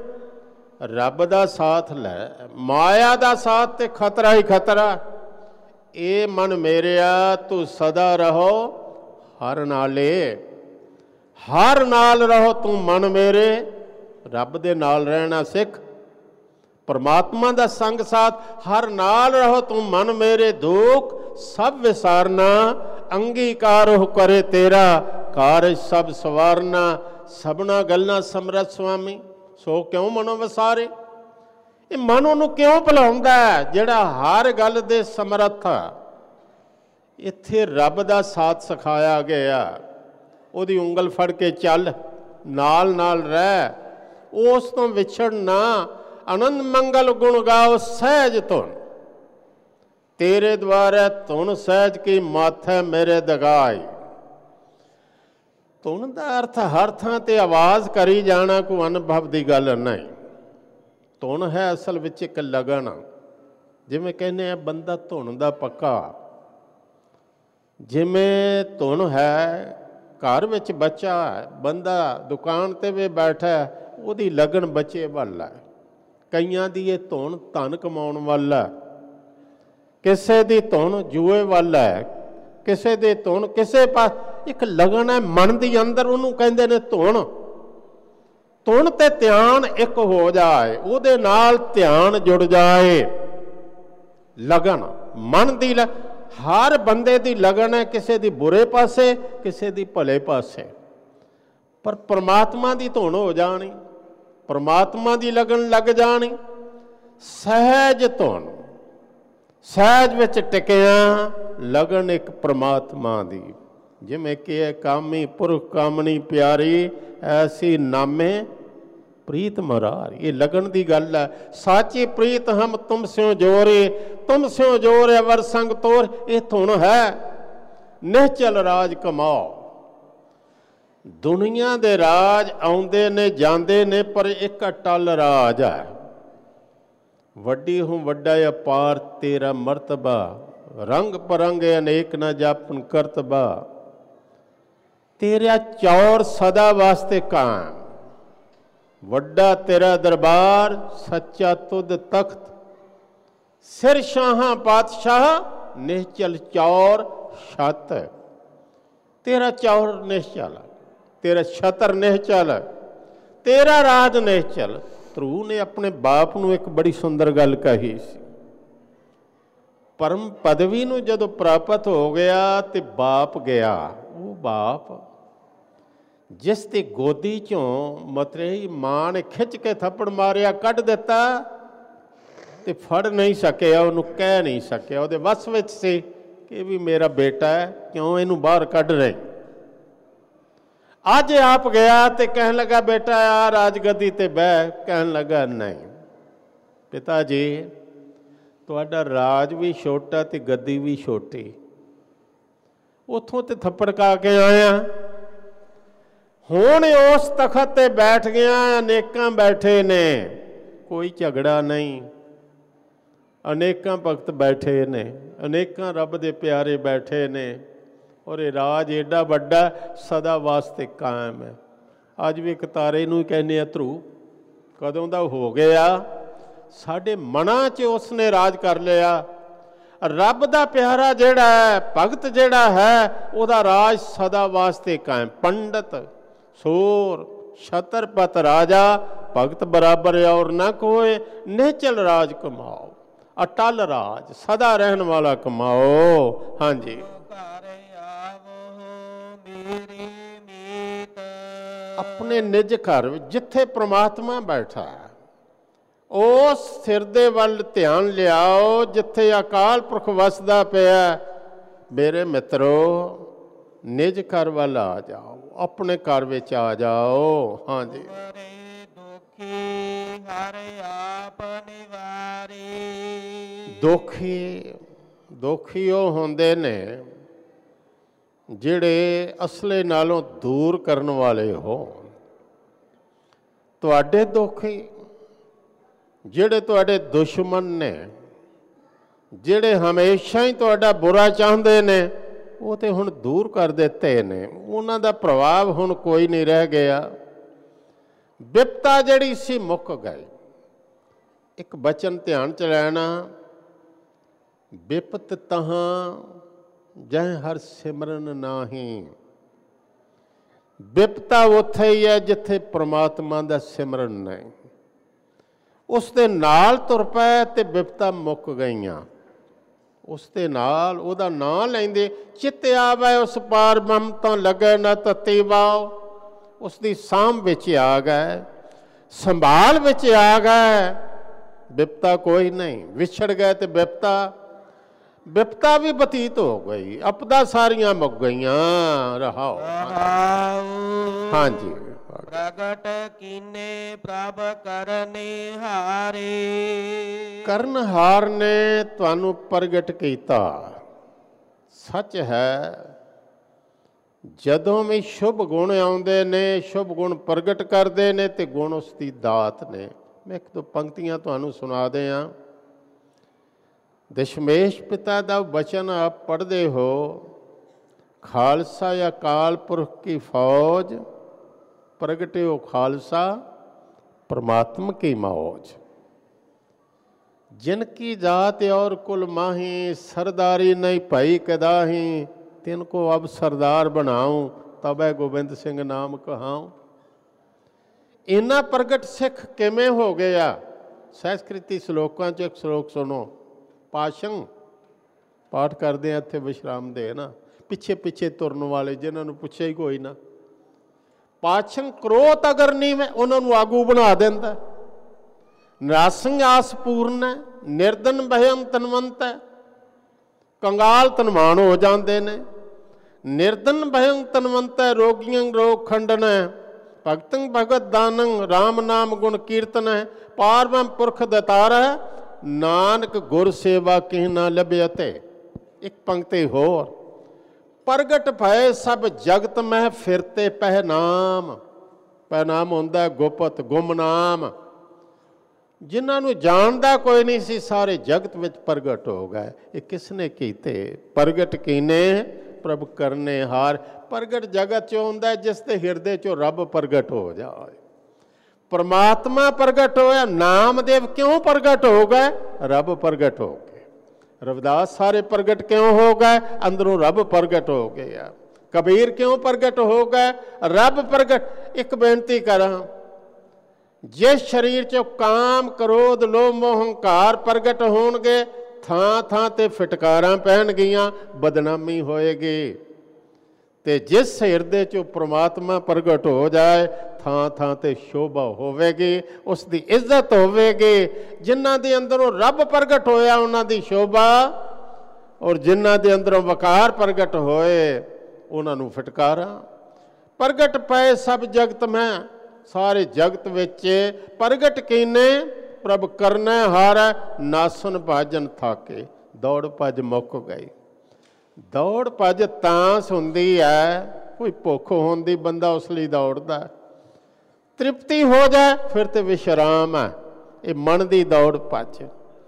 Speaker 2: ਰੱਬ ਦਾ ਸਾਥ ਲੈ, ਮਾਇਆ ਦਾ ਸਾਥ ਤੇ ਖਤਰਾ ਹੀ ਖਤਰਾ। ਇਹ ਮਨ ਮੇਰਿਆ ਤੂੰ ਸਦਾ ਰਹੋ ਹਰ ਨਾਲੇ, ਹਰ ਨਾਲ ਰਹੋ ਤੂੰ ਮਨ ਮੇਰੇ। ਰੱਬ ਦੇ ਨਾਲ ਰਹਿਣਾ ਸਿੱਖ, ਪਰਮਾਤਮਾ ਦਾ ਸੰਗ ਸਾਥ, ਹਰ ਨਾਲ ਰਹੋ ਤੂੰ ਮਨ ਮੇਰੇ। ਦੁੱਖ ਸਭ ਵਿਸਾਰਨਾ, ਅੰਗੀਕਾਰ ਹੋ ਕਰੇ ਤੇਰਾ, ਕਾਰਜ ਸਭ ਸਵਾਰਨਾ। ਸਭਨਾ ਗੱਲਾਂ ਸਮਰੱਥ ਸੁਆਮੀ, ਸੋ ਕਿਉਂ ਮਨੋਂ ਵਿਸਾਰੇ। ਇਹ ਮਨ ਉਹਨੂੰ ਕਿਉਂ ਭੁਲਾਉਂਦਾ ਜਿਹੜਾ ਹਰ ਗੱਲ ਦੇ ਸਮਰੱਥ ਆ। ਇੱਥੇ ਰੱਬ ਦਾ ਸਾਥ ਸਿਖਾਇਆ ਗਿਆ। ਉਹਦੀ ਉਂਗਲ ਫੜ ਕੇ ਚੱਲ, ਨਾਲ ਨਾਲ ਰਹਿ, ਉਸ ਤੋਂ ਵਿਛੜ ਨਾ। ਆਨੰਦ ਮੰਗਲ ਗੁਣ ਗਾਓ ਸਹਿਜ ਧੁਨ, ਤੇਰੇ ਦੁਆਰੇ ਧੁਨ ਸਹਿਜ ਕੀ ਮਾਥੈ ਮੇਰੇ ਦਗਾਈ। ਧੁਨ ਦਾ ਅਰਥ ਹਰ ਥਾਂ ਤੇ ਆਵਾਜ਼ ਕਰੀ ਜਾਣਾ, ਕੋਈ ਅਨੁਭਵ ਦੀ ਗੱਲ ਨਹੀਂ। ਧੁਨ ਹੈ ਅਸਲ ਵਿੱਚ ਇੱਕ ਲਗਨ। ਜਿਵੇਂ ਕਹਿੰਦੇ ਆ ਬੰਦਾ ਧੁਨ ਦਾ ਪੱਕਾ, ਜਿਵੇਂ ਧੁਨ ਹੈ ਘਰ ਵਿੱਚ ਬੱਚਾ ਹੈ, ਬੰਦਾ ਦੁਕਾਨ 'ਤੇ ਵੀ ਬੈਠਾ, ਉਹਦੀ ਲਗਨ ਬੱਚੇ ਵੱਲ ਹੈ। ਕਈਆਂ ਦੀ ਇਹ ਧੁਨ ਧਨ ਕਮਾਉਣ ਵੱਲ ਹੈ, ਕਿਸੇ ਦੀ ਧੁਨ ਜੂਏ ਵੱਲ ਹੈ, ਕਿਸੇ ਦੀ ਧੁਨ ਕਿਸੇ ਪਾਸ। ਇੱਕ ਲਗਨ ਹੈ ਮਨ ਦੀ ਅੰਦਰ, ਉਹਨੂੰ ਕਹਿੰਦੇ ਨੇ ਧੁਨ। ਧੁਨ ਤੇ ਧਿਆਨ ਇੱਕ ਹੋ ਜਾਏ, ਉਹਦੇ ਨਾਲ ਧਿਆਨ ਜੁੜ ਜਾਏ। ਲਗਨ ਮਨ ਦੀ, ਹਰ ਬੰਦੇ ਦੀ ਲਗਨ ਹੈ, ਕਿਸੇ ਦੀ ਬੁਰੇ ਪਾਸੇ, ਕਿਸੇ ਦੀ ਭਲੇ ਪਾਸੇ। ਪਰ ਪਰਮਾਤਮਾ ਦੀ ਧੁਨ ਹੋ ਜਾਣੀ, ਪਰਮਾਤਮਾ ਦੀ ਲਗਨ ਲੱਗ ਜਾਣੀ। ਸਹਿਜ ਧੁਨ, ਸਹਿਜ ਵਿੱਚ ਟਿਕਿਆ ਲਗਨ ਇੱਕ ਪਰਮਾਤਮਾ ਦੀ। ਜਿਵੇਂ ਕਿ ਕਾਮੀ ਪੁਰਖ ਕਾਮਣੀ ਪਿਆਰੀ, ਐਸੀ ਨਾਮੇ ਪ੍ਰੀਤ ਮਰਾਰ। ਇਹ ਲਗਨ ਦੀ ਗੱਲ ਹੈ। ਸਾਚੀ ਪ੍ਰੀਤ ਹਮ ਤੁਮ ਸਿਓ ਜੋਰੇ, ਤੁਮ ਸਿਓ ਜੋਰ ਅਵਰ ਸੰਗ ਤੋਰ। ਇਹ ਧੁਨ ਹੈ। ਨਿਹਚਲ ਰਾਜ ਕਮਾਓ। ਦੁਨੀਆ ਦੇ ਰਾਜ ਆਉਂਦੇ ਨੇ ਜਾਂਦੇ ਨੇ, ਪਰ ਇੱਕ ਅਟਲ ਰਾਜ ਹੈ। ਵੱਡੀ ਹੂੰ ਵੱਡਾ ਅਪਾਰ ਤੇਰਾ ਮਰਤਬਾ, ਰੰਗ ਪਰੰਗ ਅਨੇਕ ਨਾ ਜਾਪਨ ਕਰਤਬਾ। ਤੇਰਾ ਚੌਰ ਸਦਾ ਵਾਸਤੇ ਕਾਇਮ, ਵੱਡਾ ਤੇਰਾ ਦਰਬਾਰ, ਸੱਚਾ ਤੁਧ ਤਖਤ। ਸਿਰ ਸ਼ਾਹਾਂ ਪਾਤਸ਼ਾਹ, ਨਿਹਚਲ ਚੌਰ ਛਤ। ਤੇਰਾ ਚੌਰ ਨਿਹਚਲ, ਤੇਰਾ ਛਤਰ ਨਿਹਚਲ, ਤੇਰਾ ਰਾਜ ਨਿਹਚਲ। ਧਰੂ ਨੇ ਆਪਣੇ ਬਾਪ ਨੂੰ ਇੱਕ ਬੜੀ ਸੁੰਦਰ ਗੱਲ ਕਹੀ ਸੀ। ਪਰਮ ਪਦਵੀ ਨੂੰ ਜਦੋਂ ਪ੍ਰਾਪਤ ਹੋ ਗਿਆ ਤੇ ਬਾਪ ਗਿਆ, ਉਹ ਬਾਪ ਜਿਸ ਦੀ ਗੋਦੀ ਚੋਂ ਮਤਰੇਈ ਮਾਂ ਨੇ ਖਿੱਚ ਕੇ ਥੱਪੜ ਮਾਰਿਆ, ਕੱਢ ਦਿੱਤਾ ਤੇ ਫੜ ਨਹੀਂ ਸਕਿਆ, ਉਹਨੂੰ ਕਹਿ ਨਹੀਂ ਸਕਿਆ। ਉਹਦੇ ਵੱਸ ਵਿੱਚ ਸੀ ਕਿ ਇਹ ਵੀ ਮੇਰਾ ਬੇਟਾ ਹੈ, ਕਿਉਂ ਇਹਨੂੰ ਬਾਹਰ ਕੱਢ ਰਹੇ। ਅੱਜ ਆਪ ਗਿਆ ਤੇ ਕਹਿਣ ਲੱਗਾ ਬੇਟਾ ਆ ਰਾਜਗੱਦੀ ਤੇ ਬਹਿ। ਕਹਿਣ ਲੱਗਾ ਨਹੀਂ ਪਿਤਾ ਜੀ, ਤੁਹਾਡਾ ਰਾਜ ਵੀ ਛੋਟਾ ਤੇ ਗੱਦੀ ਵੀ ਛੋਟੀ। ਉੱਥੋਂ ਤੇ ਥੱਪੜ ਖਾ ਕੇ ਆਇਆ, ਹੁਣ ਉਸ ਤਖਤ ਤੇ ਬੈਠ ਗਿਆ। ਅਨੇਕਾਂ ਬੈਠੇ ਨੇ, ਕੋਈ ਝਗੜਾ ਨਹੀਂ। ਅਨੇਕਾਂ ਭਗਤ ਬੈਠੇ ਨੇ, ਅਨੇਕਾਂ ਰੱਬ ਦੇ ਪਿਆਰੇ ਬੈਠੇ ਨੇ, ਔਰ ਇਹ ਰਾਜ ਏਡਾ ਵੱਡਾ ਸਦਾ ਵਾਸਤੇ ਕਾਇਮ ਹੈ। ਅੱਜ ਵੀ ਇੱਕ ਤਾਰੇ ਨੂੰ ਹੀ ਕਹਿੰਦੇ ਆ ਧਰੂ, ਕਦੋਂ ਦਾ ਹੋ ਗਿਆ। ਸਾਡੇ ਮਨਾਂ 'ਚ ਉਸਨੇ ਰਾਜ ਕਰ ਲਿਆ। ਰੱਬ ਦਾ ਪਿਆਰਾ ਜਿਹੜਾ ਹੈ, ਭਗਤ ਜਿਹੜਾ ਹੈ, ਉਹਦਾ ਰਾਜ ਸਦਾ ਵਾਸਤੇ ਕਾਇਮ। ਪੰਡਤ ਸੂਰ ਛਤਰਪਤ ਰਾਜਾ, ਭਗਤ ਬਰਾਬਰ ਔਰ ਨਾ ਕੋਏ। ਨਿਹਚਲ ਰਾਜ ਕਮਾਓ, ਅਟਲ ਰਾਜ ਸਦਾ ਰਹਿਣ ਵਾਲਾ ਕਮਾਓ। ਹਾਂਜੀ, ਆਪਣੇ ਨਿਜ ਘਰ ਵਿੱਚ ਜਿੱਥੇ ਪ੍ਰਮਾਤਮਾ ਬੈਠਾ ਹੈ, ਉਸ ਸਿਰ ਦੇ ਵੱਲ ਧਿਆਨ ਲਿਆਓ ਜਿੱਥੇ ਅਕਾਲ ਪੁਰਖ ਵਸਦਾ ਪਿਆ। ਮੇਰੇ ਮਿੱਤਰੋ, ਨਿਜ ਘਰ ਵੱਲ ਆ ਜਾਓ, ਆਪਣੇ ਘਰ ਵਿੱਚ ਆ ਜਾਓ। ਹਾਂਜੀ, ਦੁਖੀ ਉਹ ਹੁੰਦੇ ਨੇ ਜਿਹੜੇ ਅਸਲੇ ਨਾਲੋਂ ਦੂਰ ਕਰਨ ਵਾਲੇ ਹੋਣ। ਤੁਹਾਡੇ ਦੁਖੀ ਜਿਹੜੇ ਤੁਹਾਡੇ ਦੁਸ਼ਮਣ ਨੇ, ਜਿਹੜੇ ਹਮੇਸ਼ਾ ਹੀ ਤੁਹਾਡਾ ਬੁਰਾ ਚਾਹੁੰਦੇ ਨੇ, ਉਹ ਤੇ ਹੁਣ ਦੂਰ ਕਰ ਦਿੱਤੇ ਨੇ। ਉਹਨਾਂ ਦਾ ਪ੍ਰਭਾਵ ਹੁਣ ਕੋਈ ਨਹੀਂ ਰਹਿ ਗਿਆ। ਵਿਪਤਾ ਜਿਹੜੀ ਸੀ ਮੁੱਕ ਗਈ। ਇੱਕ ਬਚਨ ਧਿਆਨ ਚ ਲੈਣਾ, ਵਿਪਤ ਤਹਾਂ ਜਹ ਹਰ ਸਿਮਰਨ ਨਾਹੀਂ। ਵਿਪਤਾ ਉੱਥੇ ਹੀ ਹੈ ਜਿੱਥੇ ਪ੍ਰਮਾਤਮਾ ਦਾ ਸਿਮਰਨ ਨਹੀਂ। ਉਸ ਦੇ ਨਾਲ ਤੁਰ ਪਏ ਤੇ ਵਿਪਤਾ ਮੁੱਕ ਗਈਆਂ। ਉਸ ਦੇ ਨਾਲ ਉਹਦਾ ਨਾਂ ਲੈਂਦੇ ਚਿੱਤ ਆਵੇ ਉਸ ਪਾਰ ਬ੍ਰਹਮ ਤੋਂ ਲੱਗੇ ਨਾ ਤਤੀ ਵਾਓ। ਉਸ ਦੀ ਸਾਂਭ ਵਿੱਚ ਆ ਗਏ, ਸੰਭਾਲ ਵਿੱਚ ਆ ਗਏ। ਵਿਪਤਾ ਕੋਈ ਨਹੀਂ। ਵਿਛੜ ਗਏ ਤੇ ਵਿਪਤਾ ਵੀ ਬਤੀਤ ਹੋ ਗਈ। ਆਪਦਾ ਸਾਰੀਆਂ ਮੁੱਕ ਗਈਆਂ। ਰਹਾਓ। ਹਾਂਜੀ।
Speaker 1: ਪ੍ਰਗਟ ਕੀਨੇ ਪ੍ਰਭ ਕਰਨੇ ਹਾਰੇ।
Speaker 2: ਕਰਨਹਾਰ ਨੇ ਤੁਹਾਨੂੰ ਪ੍ਰਗਟ ਕੀਤਾ। ਸੱਚ ਹੈ, ਜਦੋਂ ਵੀ ਸ਼ੁਭ ਗੁਣ ਆਉਂਦੇ ਨੇ, ਸ਼ੁਭ ਗੁਣ ਪ੍ਰਗਟ ਕਰਦੇ ਨੇ ਤੇ ਗੁਣ ਉਸ ਦੀ ਦਾਤ ਨੇ। ਮੈਂ ਇੱਕ ਦੋ ਪੰਕਤੀਆਂ ਤੁਹਾਨੂੰ ਸੁਣਾ ਦਿਆਂ। ਦਸ਼ਮੇਸ਼ ਪਿਤਾ ਦਾ ਬਚਨ ਆਪ ਪੜ੍ਹਦੇ ਹੋ, ਖਾਲਸਾ ਅਕਾਲ ਪੁਰਖ ਕੀ ਫੌਜ, ਪ੍ਰਗਟਿਓ ਖਾਲਸਾ परमात्म की मौज। जिनकी जात और कुल माही, सरदारी नहीं भई कदाही, तिनको अब सरदार बनाऊं, तबै गोबिंद सिंह नाम कहाऊं। इन्ना प्रगट सिख किवें हो गया? संस्कृति श्लोकां च एक श्लोक सुनो। पाशंग पाठ करते हैं इत्थे विश्राम दे ना, पिछे पिछे तुरन वाले जिन्होंने पुछे ही कोई ना। पाछंग क्रोध अगर नहीं मैं उन्होंने आगू बना देंदा। निरासंग आस पूर्ण है, निर्धन भयम तनवंत है, कंगाल तनमान हो जाते ने। निर्धन भयं तनवंत है, रोगियों रोग खंडन है, भगतं भगत दानं, राम नाम गुण कीर्तन है, पारब्रह्म पुरख दतार है, नानक गुर सेवा किह ना लभ्यते। एक पंक्ति होर। प्रगट भय सब जगत मह फिरते पहनाम। पहनाम होंदा गुपत गुमनाम। जिन्होंने जानता कोई नहीं सी, सारे जगत विच प्रगट हो गए। ये किसने कीते? प्रगट कीने प्रभ करने हार। प्रगट जगत चो होंदा जिसके हिरदे चो रब प्रगट हो जाए। परमात्मा प्रगट होया। नामदेव क्यों प्रगट हो गए? रब प्रगट हो गए। रविदास सारे प्रगट क्यों हो गए? अंदरों रब प्रगट हो गया। कबीर क्यों प्रगट हो गए? रब प्रगट। एक बेनती करा, जिस शरीर चो काम क्रोध लोभ मोह हंकार प्रगट होणगे, थां थां ते फिटकारां पैणगियां, बदनामी होएगी। ते जिस हिरदे चो परमात्मा प्रगट हो जाए, थां थां ते शोभा होवेगी, उसकी इज्जत होवेगी। जिन्हां दे अंदरों रब प्रगट होया उन्हां दी शोभा, और जिन्हां दे अंदरों वकार प्रगट होए उन्हां नूं फटकारा। प्रगट पए सब जगत में, सारे जगत विच प्रगट कीने प्रभ करना हारा। नासन भाजन थाके, दौड़ भज मुक गई। दौड़ भज तां हुंदी है, कोई भुख होंदी बंदा उस लई दौड़दा। तृप्ति हो जाए फिर तो विश्राम है। ये मन की दौड़ भज,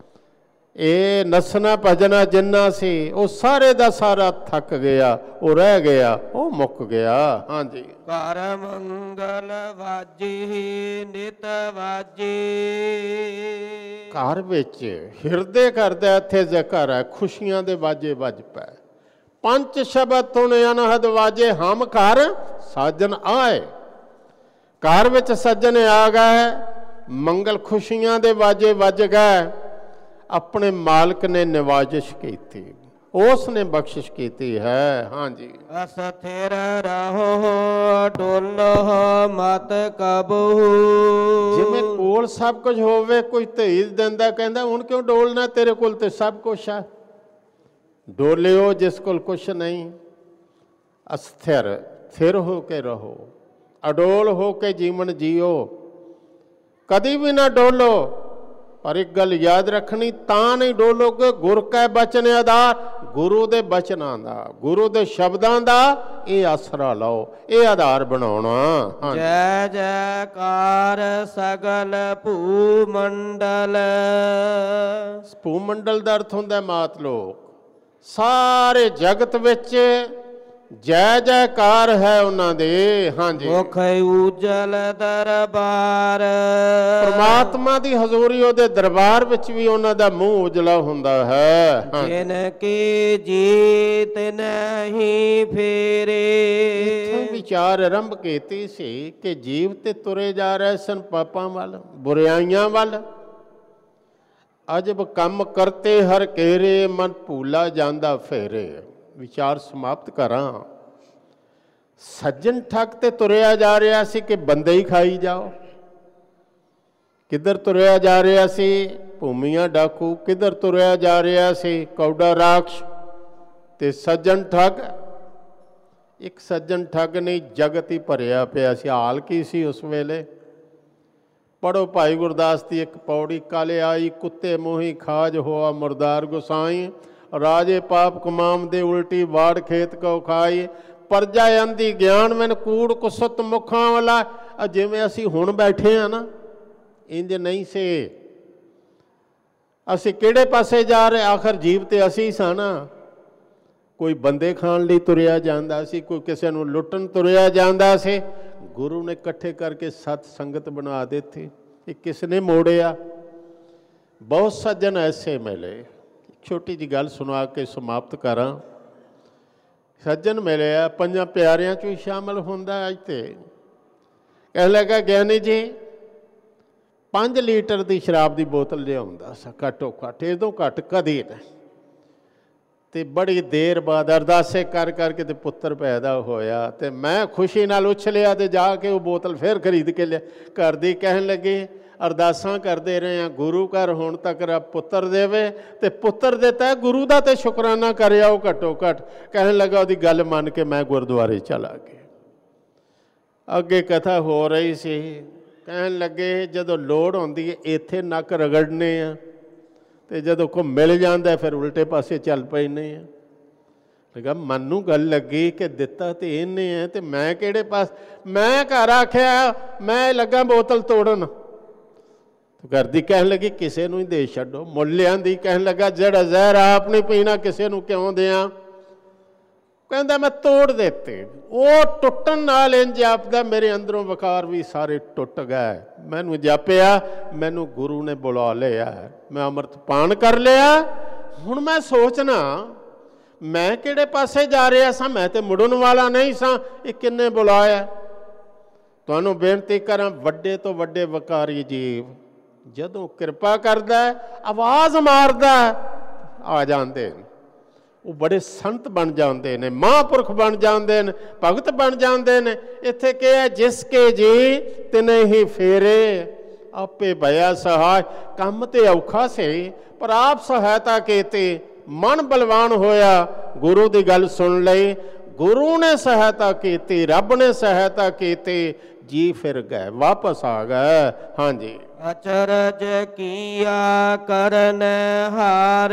Speaker 2: ये नसना भजना जिन्ना सी वो सारे का सारा थक गया, वो रह गया, वो मुक गया। हाँ जी।
Speaker 1: कर मंगल वाजी नित वाजी।
Speaker 2: घर विच हिरदे करदा इत्थे घर है, खुशियां दे वाजे वज पै। पंच शब्द तुने अनहद वाजे, हम घर साजन आए। घर विच सज्जन आ गए, मंगल खुशियां दे वाजे वज गए। अपने मालिक ने निवाजिश की थी, उसने बख्शिश की है। हाँ जी।
Speaker 1: अस्थिर रहो डोलो मत कबहू।
Speaker 2: जिवें कोल सब कुछ होवे, कोई धीज दिंदा कहंदा हुण क्यों डोलना, तेरे कोल ते सब कुछ है। डोलियो जिस कोल कुछ नहीं। अस्थिर, स्थिर हो के रहो, अडोल हो के जीवन जियो, कदी भी ना डोलो। पर एक गल याद रखनी, तां नहीं डोलोगे गुर कै बचन आधार। गुरु दे बचनां दा, गुरु दे शब्दां दा ये आसरा लो, ये आधार बनाउणा।
Speaker 1: जय जयकार सगल भूमंडल।
Speaker 2: भूमंडल दा अर्थ हुंदा मात लोक। सारे जगत विच जय जयकार है उन्हां दे। हाँ जी।
Speaker 1: मुख उजल दरबार।
Speaker 2: परमात्मा दी हजूरी उहदे दरबार विच भी उन्हां दा मूँह उजला हुंदा है। हाँ।
Speaker 1: जिनकी जीत नहीं फेरे।
Speaker 2: इत्थों विचार आरंभ कीती सी कि जीव ते तुरे जा रहे सन पापां वल, बुराइयां वल। अजब कम करते हर केरे, मन भूला जांदा फेरे। विचार समाप्त करा। सज्जन ठग ते तुरया जा रहा सी कि बंदे ही खाई जाओ। किधर तुरया जा रहा सी? भूमियां डाकू। किधर तुरया जा रहा सी? कौड़ा राक्ष ते सज्जन ठग। ਇੱਕ ਸੱਜਣ ਠੱਗ ਨਹੀਂ, ਜਗਤ ਹੀ ਭਰਿਆ ਪਿਆ ਸੀ। ਹਾਲ ਕੀ ਸੀ ਉਸ ਵੇਲੇ? ਪੜੋ ਭਾਈ ਗੁਰਦਾਸ ਦੀ ਇੱਕ ਪੌੜੀ, ਕਾਲੇ ਆਈ ਕੁੱਤੇ ਮੋਹੀ ਖਾਜ ਹੋਆ ਮੁਰਦਾਰ ਗੁਸਾਈ, ਰਾਜੇ ਪਾਪ ਕਮਾਮ ਦੇ ਉਲਟੀ ਵਾੜ ਖੇਤ ਕੋ ਖਾਈ, ਪਰਜਾ ਅੰਧੀ ਗਿਆਨ ਮੈਨ ਕੂੜ ਕੁਸਤ ਮੁਖਾਂ ਵਾਲਾ। ਜਿਵੇਂ ਅਸੀਂ ਹੁਣ ਬੈਠੇ ਹਾਂ ਨਾ, ਇੰਜ ਨਹੀਂ ਸੀ। ਅਸੀਂ ਕਿਹੜੇ ਪਾਸੇ ਜਾ ਰਹੇ? ਆਖਰ ਜੀਵ ਤੇ ਅਸੀਂ ਸਾਂ ਨਾ। ਕੋਈ ਬੰਦੇ ਖਾਣ ਲਈ ਤੁਰਿਆ ਜਾਂਦਾ ਸੀ, ਕੋਈ ਕਿਸੇ ਨੂੰ ਲੁੱਟਣ ਤੁਰਿਆ ਜਾਂਦਾ ਸੀ। ਗੁਰੂ ਨੇ ਇਕੱਠੇ ਕਰਕੇ ਸਤ ਸੰਗਤ ਬਣਾ ਦਿੱਤੀ। ਇਹ ਕਿਸ ਨੇ ਮੋੜਿਆ? ਬਹੁਤ ਸੱਜਣ ਐਸੇ ਮਿਲੇ। ਛੋਟੀ ਜਿਹੀ ਗੱਲ ਸੁਣਾ ਕੇ ਸਮਾਪਤ ਕਰਾਂ। ਸੱਜਣ ਮਿਲਿਆ, ਪੰਜਾਂ ਪਿਆਰਿਆਂ 'ਚ ਵੀ ਸ਼ਾਮਲ ਹੁੰਦਾ। ਅੱਜ ਤੇ ਕਹਿ ਲੱਗਾ, ਗਿਆਨੀ ਜੀ 5 ਲੀਟਰ ਦੀ ਸ਼ਰਾਬ ਦੀ ਬੋਤਲ ਲਿਆਉਂਦਾ ਸੀ ਘੱਟੋ ਘੱਟ, ਇਹ ਤੋਂ ਘੱਟ ਕਦੀ ਨਹੀਂ। ਅਤੇ ਬੜੀ ਦੇਰ ਬਾਅਦ ਅਰਦਾਸੇ ਕਰ ਕਰਕੇ ਤੇ ਪੁੱਤਰ ਪੈਦਾ ਹੋਇਆ। ਅਤੇ ਮੈਂ ਖੁਸ਼ੀ ਨਾਲ ਉਛਲਿਆ ਅਤੇ ਜਾ ਕੇ ਉਹ ਬੋਤਲ ਫਿਰ ਖਰੀਦ ਕੇ ਲਿਆ। ਘਰ ਦੀ ਕਹਿਣ ਲੱਗੇ, ਅਰਦਾਸਾਂ ਕਰਦੇ ਰਹੇ ਹਾਂ ਗੁਰੂ ਘਰ ਹੁਣ ਤੱਕ ਰੱਬ ਪੁੱਤਰ ਦੇਵੇ, ਅਤੇ ਪੁੱਤਰ ਦਿੱਤਾ, ਗੁਰੂ ਦਾ ਤਾਂ ਸ਼ੁਕਰਾਨਾ ਕਰਿਆ ਉਹ ਘੱਟੋ ਘੱਟ। ਕਹਿਣ ਲੱਗਾ, ਉਹਦੀ ਗੱਲ ਮੰਨ ਕੇ ਮੈਂ ਗੁਰਦੁਆਰੇ ਚਲਾ ਗਿਆ। ਅੱਗੇ ਕਥਾ ਹੋ ਰਹੀ ਸੀ। ਕਹਿਣ ਲੱਗੇ, ਜਦੋਂ ਲੋੜ ਹੁੰਦੀ ਹੈ ਇੱਥੇ ਨੱਕ ਰਗੜਨੇ ਆ, ਅਤੇ ਜਦੋਂ ਕੋ ਮਿਲ ਜਾਂਦਾ ਫਿਰ ਉਲਟੇ ਪਾਸੇ ਚੱਲ ਪੈਂਦੇ ਆ। ਲਗਾ ਮਨ ਨੂੰ ਗੱਲ ਲੱਗੀ ਕਿ ਦਿੱਤਾ ਤੇ ਇਹਨੇ ਹੈ ਅਤੇ ਮੈਂ ਕਿਹੜੇ ਪਾਸ। ਮੈਂ ਘਰ ਆਖਿਆ ਮੈਂ ਲੱਗਾ ਬੋਤਲ ਤੋੜਨ। ਘਰ ਦੀ ਕਹਿਣ ਲੱਗੀ, ਕਿਸੇ ਨੂੰ ਹੀ ਦੇ ਛੱਡੋ। ਮੁੱਲਿਆਂ ਦੀ ਕਹਿਣ ਲੱਗਾ, ਜਿਹੜਾ ਜ਼ਹਿਰ ਆਪ ਨਹੀਂ ਪੀਣਾ ਕਿਸੇ ਨੂੰ ਕਿਉਂ ਦਿਆਂ? ਕਹਿੰਦਾ ਮੈਂ ਤੋੜ ਦਿੱਤੇ। ਉਹ ਟੁੱਟਣ ਨਾਲ ਇੰਝ ਜਾਪਦਾ ਮੇਰੇ ਅੰਦਰੋਂ ਵਕਾਰ ਵੀ ਸਾਰੇ ਟੁੱਟ ਗਏ। ਮੈਨੂੰ ਜਾਪਿਆ ਮੈਨੂੰ ਗੁਰੂ ਨੇ ਬੁਲਾ ਲਿਆ, ਮੈਂ ਅੰਮ੍ਰਿਤ ਪਾਨ ਕਰ ਲਿਆ। ਹੁਣ ਮੈਂ ਸੋਚਣਾ ਮੈਂ ਕਿਹੜੇ ਪਾਸੇ ਜਾ ਰਿਹਾ ਸਾਂ? ਮੈਂ ਤੇ ਮੁੜਨ ਵਾਲਾ ਨਹੀਂ ਸਾਂ। ਇਹ ਕਿੰਨੇ ਬੁਲਾਇਆ? ਤੁਹਾਨੂੰ ਬੇਨਤੀ ਕਰਾਂ, ਵੱਡੇ ਤੋਂ ਵੱਡੇ ਵਕਾਰੀ ਜੀਵ ਜਦੋਂ ਕਿਰਪਾ ਕਰਦਾ, ਆਵਾਜ਼ ਮਾਰਦਾ, ਆ ਜਾਂਦੇ ਨੇ। ਉਹ ਬੜੇ ਸੰਤ ਬਣ ਜਾਂਦੇ ਨੇ, ਮਹਾਂਪੁਰਖ ਬਣ ਜਾਂਦੇ ਨੇ, ਭਗਤ ਬਣ ਜਾਂਦੇ ਨੇ। ਇੱਥੇ ਕੀ ਹੈ? ਜਿਸ ਕੇ ਜੀ ਤਿਨੇ ਹੀ ਫੇਰੇ, ਆਪੇ ਭਇਆ ਸਹਾਇ। ਕੰਮ ਤੇ ਔਖਾ ਸੀ ਪਰ ਆਪ ਸਹਾਇਤਾ ਕੀਤੀ। ਮਨ ਬਲਵਾਨ ਹੋਇਆ, ਗੁਰੂ ਦੀ ਗੱਲ ਸੁਣ ਲਈ, ਗੁਰੂ ਨੇ ਸਹਾਇਤਾ ਕੀਤੀ, ਰੱਬ ਨੇ ਸਹਾਇਤਾ ਕੀਤੀ। ਜੀ ਫਿਰ ਗਏ, ਵਾਪਸ ਆ ਗਏ। ਹਾਂਜੀ।
Speaker 1: ਅਚਰਜ ਕੀਆ ਕਰਨ ਹਾਰੈ,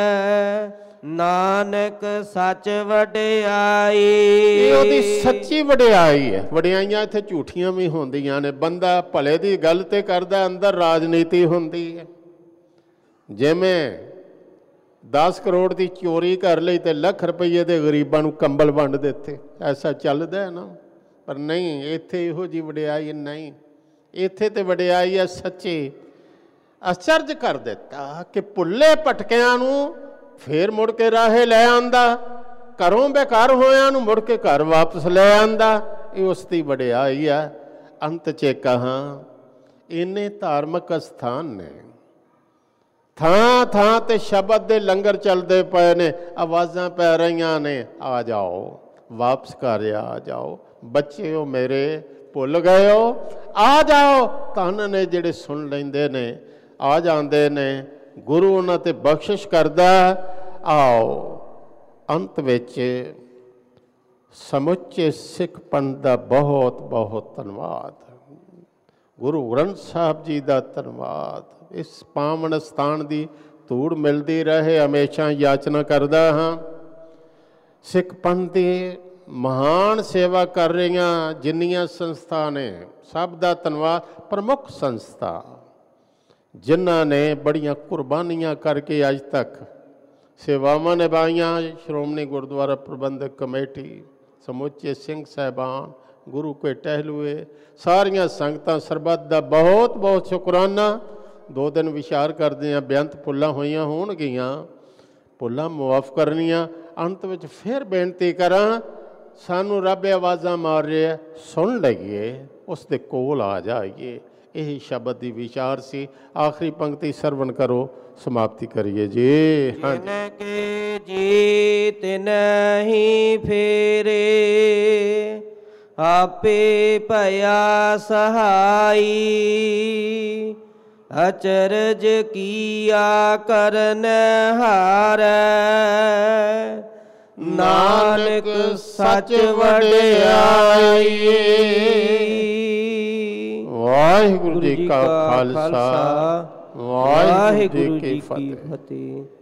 Speaker 1: ਨਾਨਕ ਸੱਚ ਵਡਿਆਈ।
Speaker 2: ਇਹ ਉਹਦੀ ਸੱਚੀ ਵਡਿਆਈ ਹੈ। ਵਡਿਆਈਆਂ ਇੱਥੇ ਝੂਠੀਆਂ ਵੀ ਹੁੰਦੀਆਂ ਨੇ। ਬੰਦਾ ਭਲੇ ਦੀ ਗੱਲ ਤੇ ਕਰਦਾ, ਅੰਦਰ ਰਾਜਨੀਤੀ ਹੁੰਦੀ ਹੈ। ਜਿਵੇਂ 10 ਕਰੋੜ ਦੀ ਚੋਰੀ ਕਰ ਲਈ ਤੇ ਲੱਖ ਰੁਪਈਏ ਦੇ ਗਰੀਬਾਂ ਨੂੰ ਕੰਬਲ ਵੰਡ ਦਿੱਤੇ, ਐਸਾ ਚੱਲਦਾ ਹੈ ਨਾ। ਪਰ ਨਹੀਂ, ਇੱਥੇ ਇਹੋ ਜਿਹੀ ਵਡਿਆਈ ਨਹੀਂ। ਇੱਥੇ ਤੇ ਵਡਿਆਈ ਹੈ ਸੱਚੀ। ਅਚਰਜ ਕਰ ਦਿੱਤਾ ਕਿ ਭੁੱਲੇ ਭਟਕਿਆਂ ਨੂੰ ਫੇਰ ਮੁੜ ਕੇ ਰਾਹੇ ਲੈ ਆਂਦਾ, ਘਰੋਂ ਬੇਕਾਰ ਹੋਇਆਂ ਨੂੰ ਮੁੜ ਕੇ ਘਰ ਵਾਪਸ ਲੈ ਆਂਦਾ। ਇਹ ਉਸ ਦੀ ਵਡਿਆਈ ਹੈ। ਅੰਤ 'ਚ ਕਹਾਂ, ਇੰਨੇ ਧਾਰਮਿਕ ਅਸਥਾਨ ਨੇ, ਥਾਂ ਥਾਂ ਤੇ ਸ਼ਬਦ ਦੇ ਲੰਗਰ ਚੱਲਦੇ ਪਏ ਨੇ, ਆਵਾਜ਼ਾਂ ਪੈ ਰਹੀਆਂ ਨੇ, ਆ ਜਾਓ, ਵਾਪਸ ਘਰ ਆ ਜਾਓ। ਬੱਚਿਓ ਮੇਰੇ ਭੁੱਲ ਗਏ ਹੋ, ਆ ਜਾਓ। ਧੰਨ ਨੇ ਜਿਹੜੇ ਸੁਣ ਲੈਂਦੇ ਨੇ, ਆ ਜਾਂਦੇ ਨੇ। ਗੁਰੂ ਉਹਨਾਂ 'ਤੇ ਬਖਸ਼ਿਸ਼ ਕਰਦਾ। ਆਓ, ਅੰਤ ਵਿੱਚ ਸਮੁੱਚੇ ਸਿੱਖ ਪੰਥ ਦਾ ਬਹੁਤ ਬਹੁਤ ਧੰਨਵਾਦ। ਗੁਰੂ ਗ੍ਰੰਥ ਸਾਹਿਬ ਜੀ ਦਾ ਧੰਨਵਾਦ। ਇਸ ਪਾਵਨ ਸਥਾਨ ਦੀ ਧੂੜ ਮਿਲਦੀ ਰਹੇ, ਹਮੇਸ਼ਾ ਯਾਚਨਾ ਕਰਦਾ ਹਾਂ। ਸਿੱਖ ਪੰਥ ਦੀ ਮਹਾਨ ਸੇਵਾ ਕਰ ਰਹੀਆਂ ਜਿੰਨੀਆਂ ਸੰਸਥਾ ਨੇ, ਸਭ ਦਾ ਧੰਨਵਾਦ। ਪ੍ਰਮੁੱਖ ਸੰਸਥਾ ਜਿਨ੍ਹਾਂ ਨੇ ਬੜੀਆਂ ਕੁਰਬਾਨੀਆਂ ਕਰਕੇ ਅੱਜ ਤੱਕ ਸੇਵਾਵਾਂ ਨਿਭਾਈਆਂ, ਸ਼੍ਰੋਮਣੀ ਗੁਰਦੁਆਰਾ ਪ੍ਰਬੰਧਕ ਕਮੇਟੀ, ਸਮੁੱਚੇ ਸਿੰਘ ਸਾਹਿਬਾਨ, ਗੁਰੂ ਕੇ ਟਹਿਲੂਏ, ਸਾਰੀਆਂ ਸੰਗਤਾਂ, ਸਰਬੱਤ ਦਾ ਬਹੁਤ ਬਹੁਤ ਸ਼ੁਕਰਾਨਾ। 2 ਦਿਨ ਵਿਚਾਰ ਕਰਦੇ ਹਾਂ, ਬੇਅੰਤ ਭੁੱਲਾਂ ਹੋਈਆਂ ਹੋਣਗੀਆਂ, ਭੁੱਲਾਂ ਮੁਆਫ ਕਰਨੀਆਂ। ਅੰਤ ਵਿੱਚ ਫਿਰ ਬੇਨਤੀ ਕਰਾਂ, ਸਾਨੂੰ ਰੱਬ ਆਵਾਜ਼ਾਂ ਮਾਰ ਰਿਹਾ, ਸੁਣ ਲਈਏ, ਉਸ ਦੇ ਕੋਲ ਆ ਜਾਈਏ। ਇਹੀ ਸ਼ਬਦ ਦੀ ਵਿਚਾਰ ਸੀ। ਆਖਰੀ ਪੰਕਤੀ ਸਰਵਣ ਕਰੋ, ਸਮਾਪਤੀ ਕਰੀਏ ਜੀ।
Speaker 1: ਜਿਨ ਕੇ ਜੀ ਤਿਨ ਹੀ ਫੇਰੇ, ਆਪੇ ਭਇਆ ਸਹਾਈ। ਅਚਰਜ ਕੀਆ ਕਰਨ ਹਾਰੈ, ਨਾਨਕ ਸੱਚ ਵਡਿਆਈ।
Speaker 2: ਵਾਹਿਗੁਰੂ ਜੀ ਕਾ ਖਾਲਸਾ, ਵਾਹਿਗੁਰੂ ਜੀ ਕੀ ਫਤਿਹ।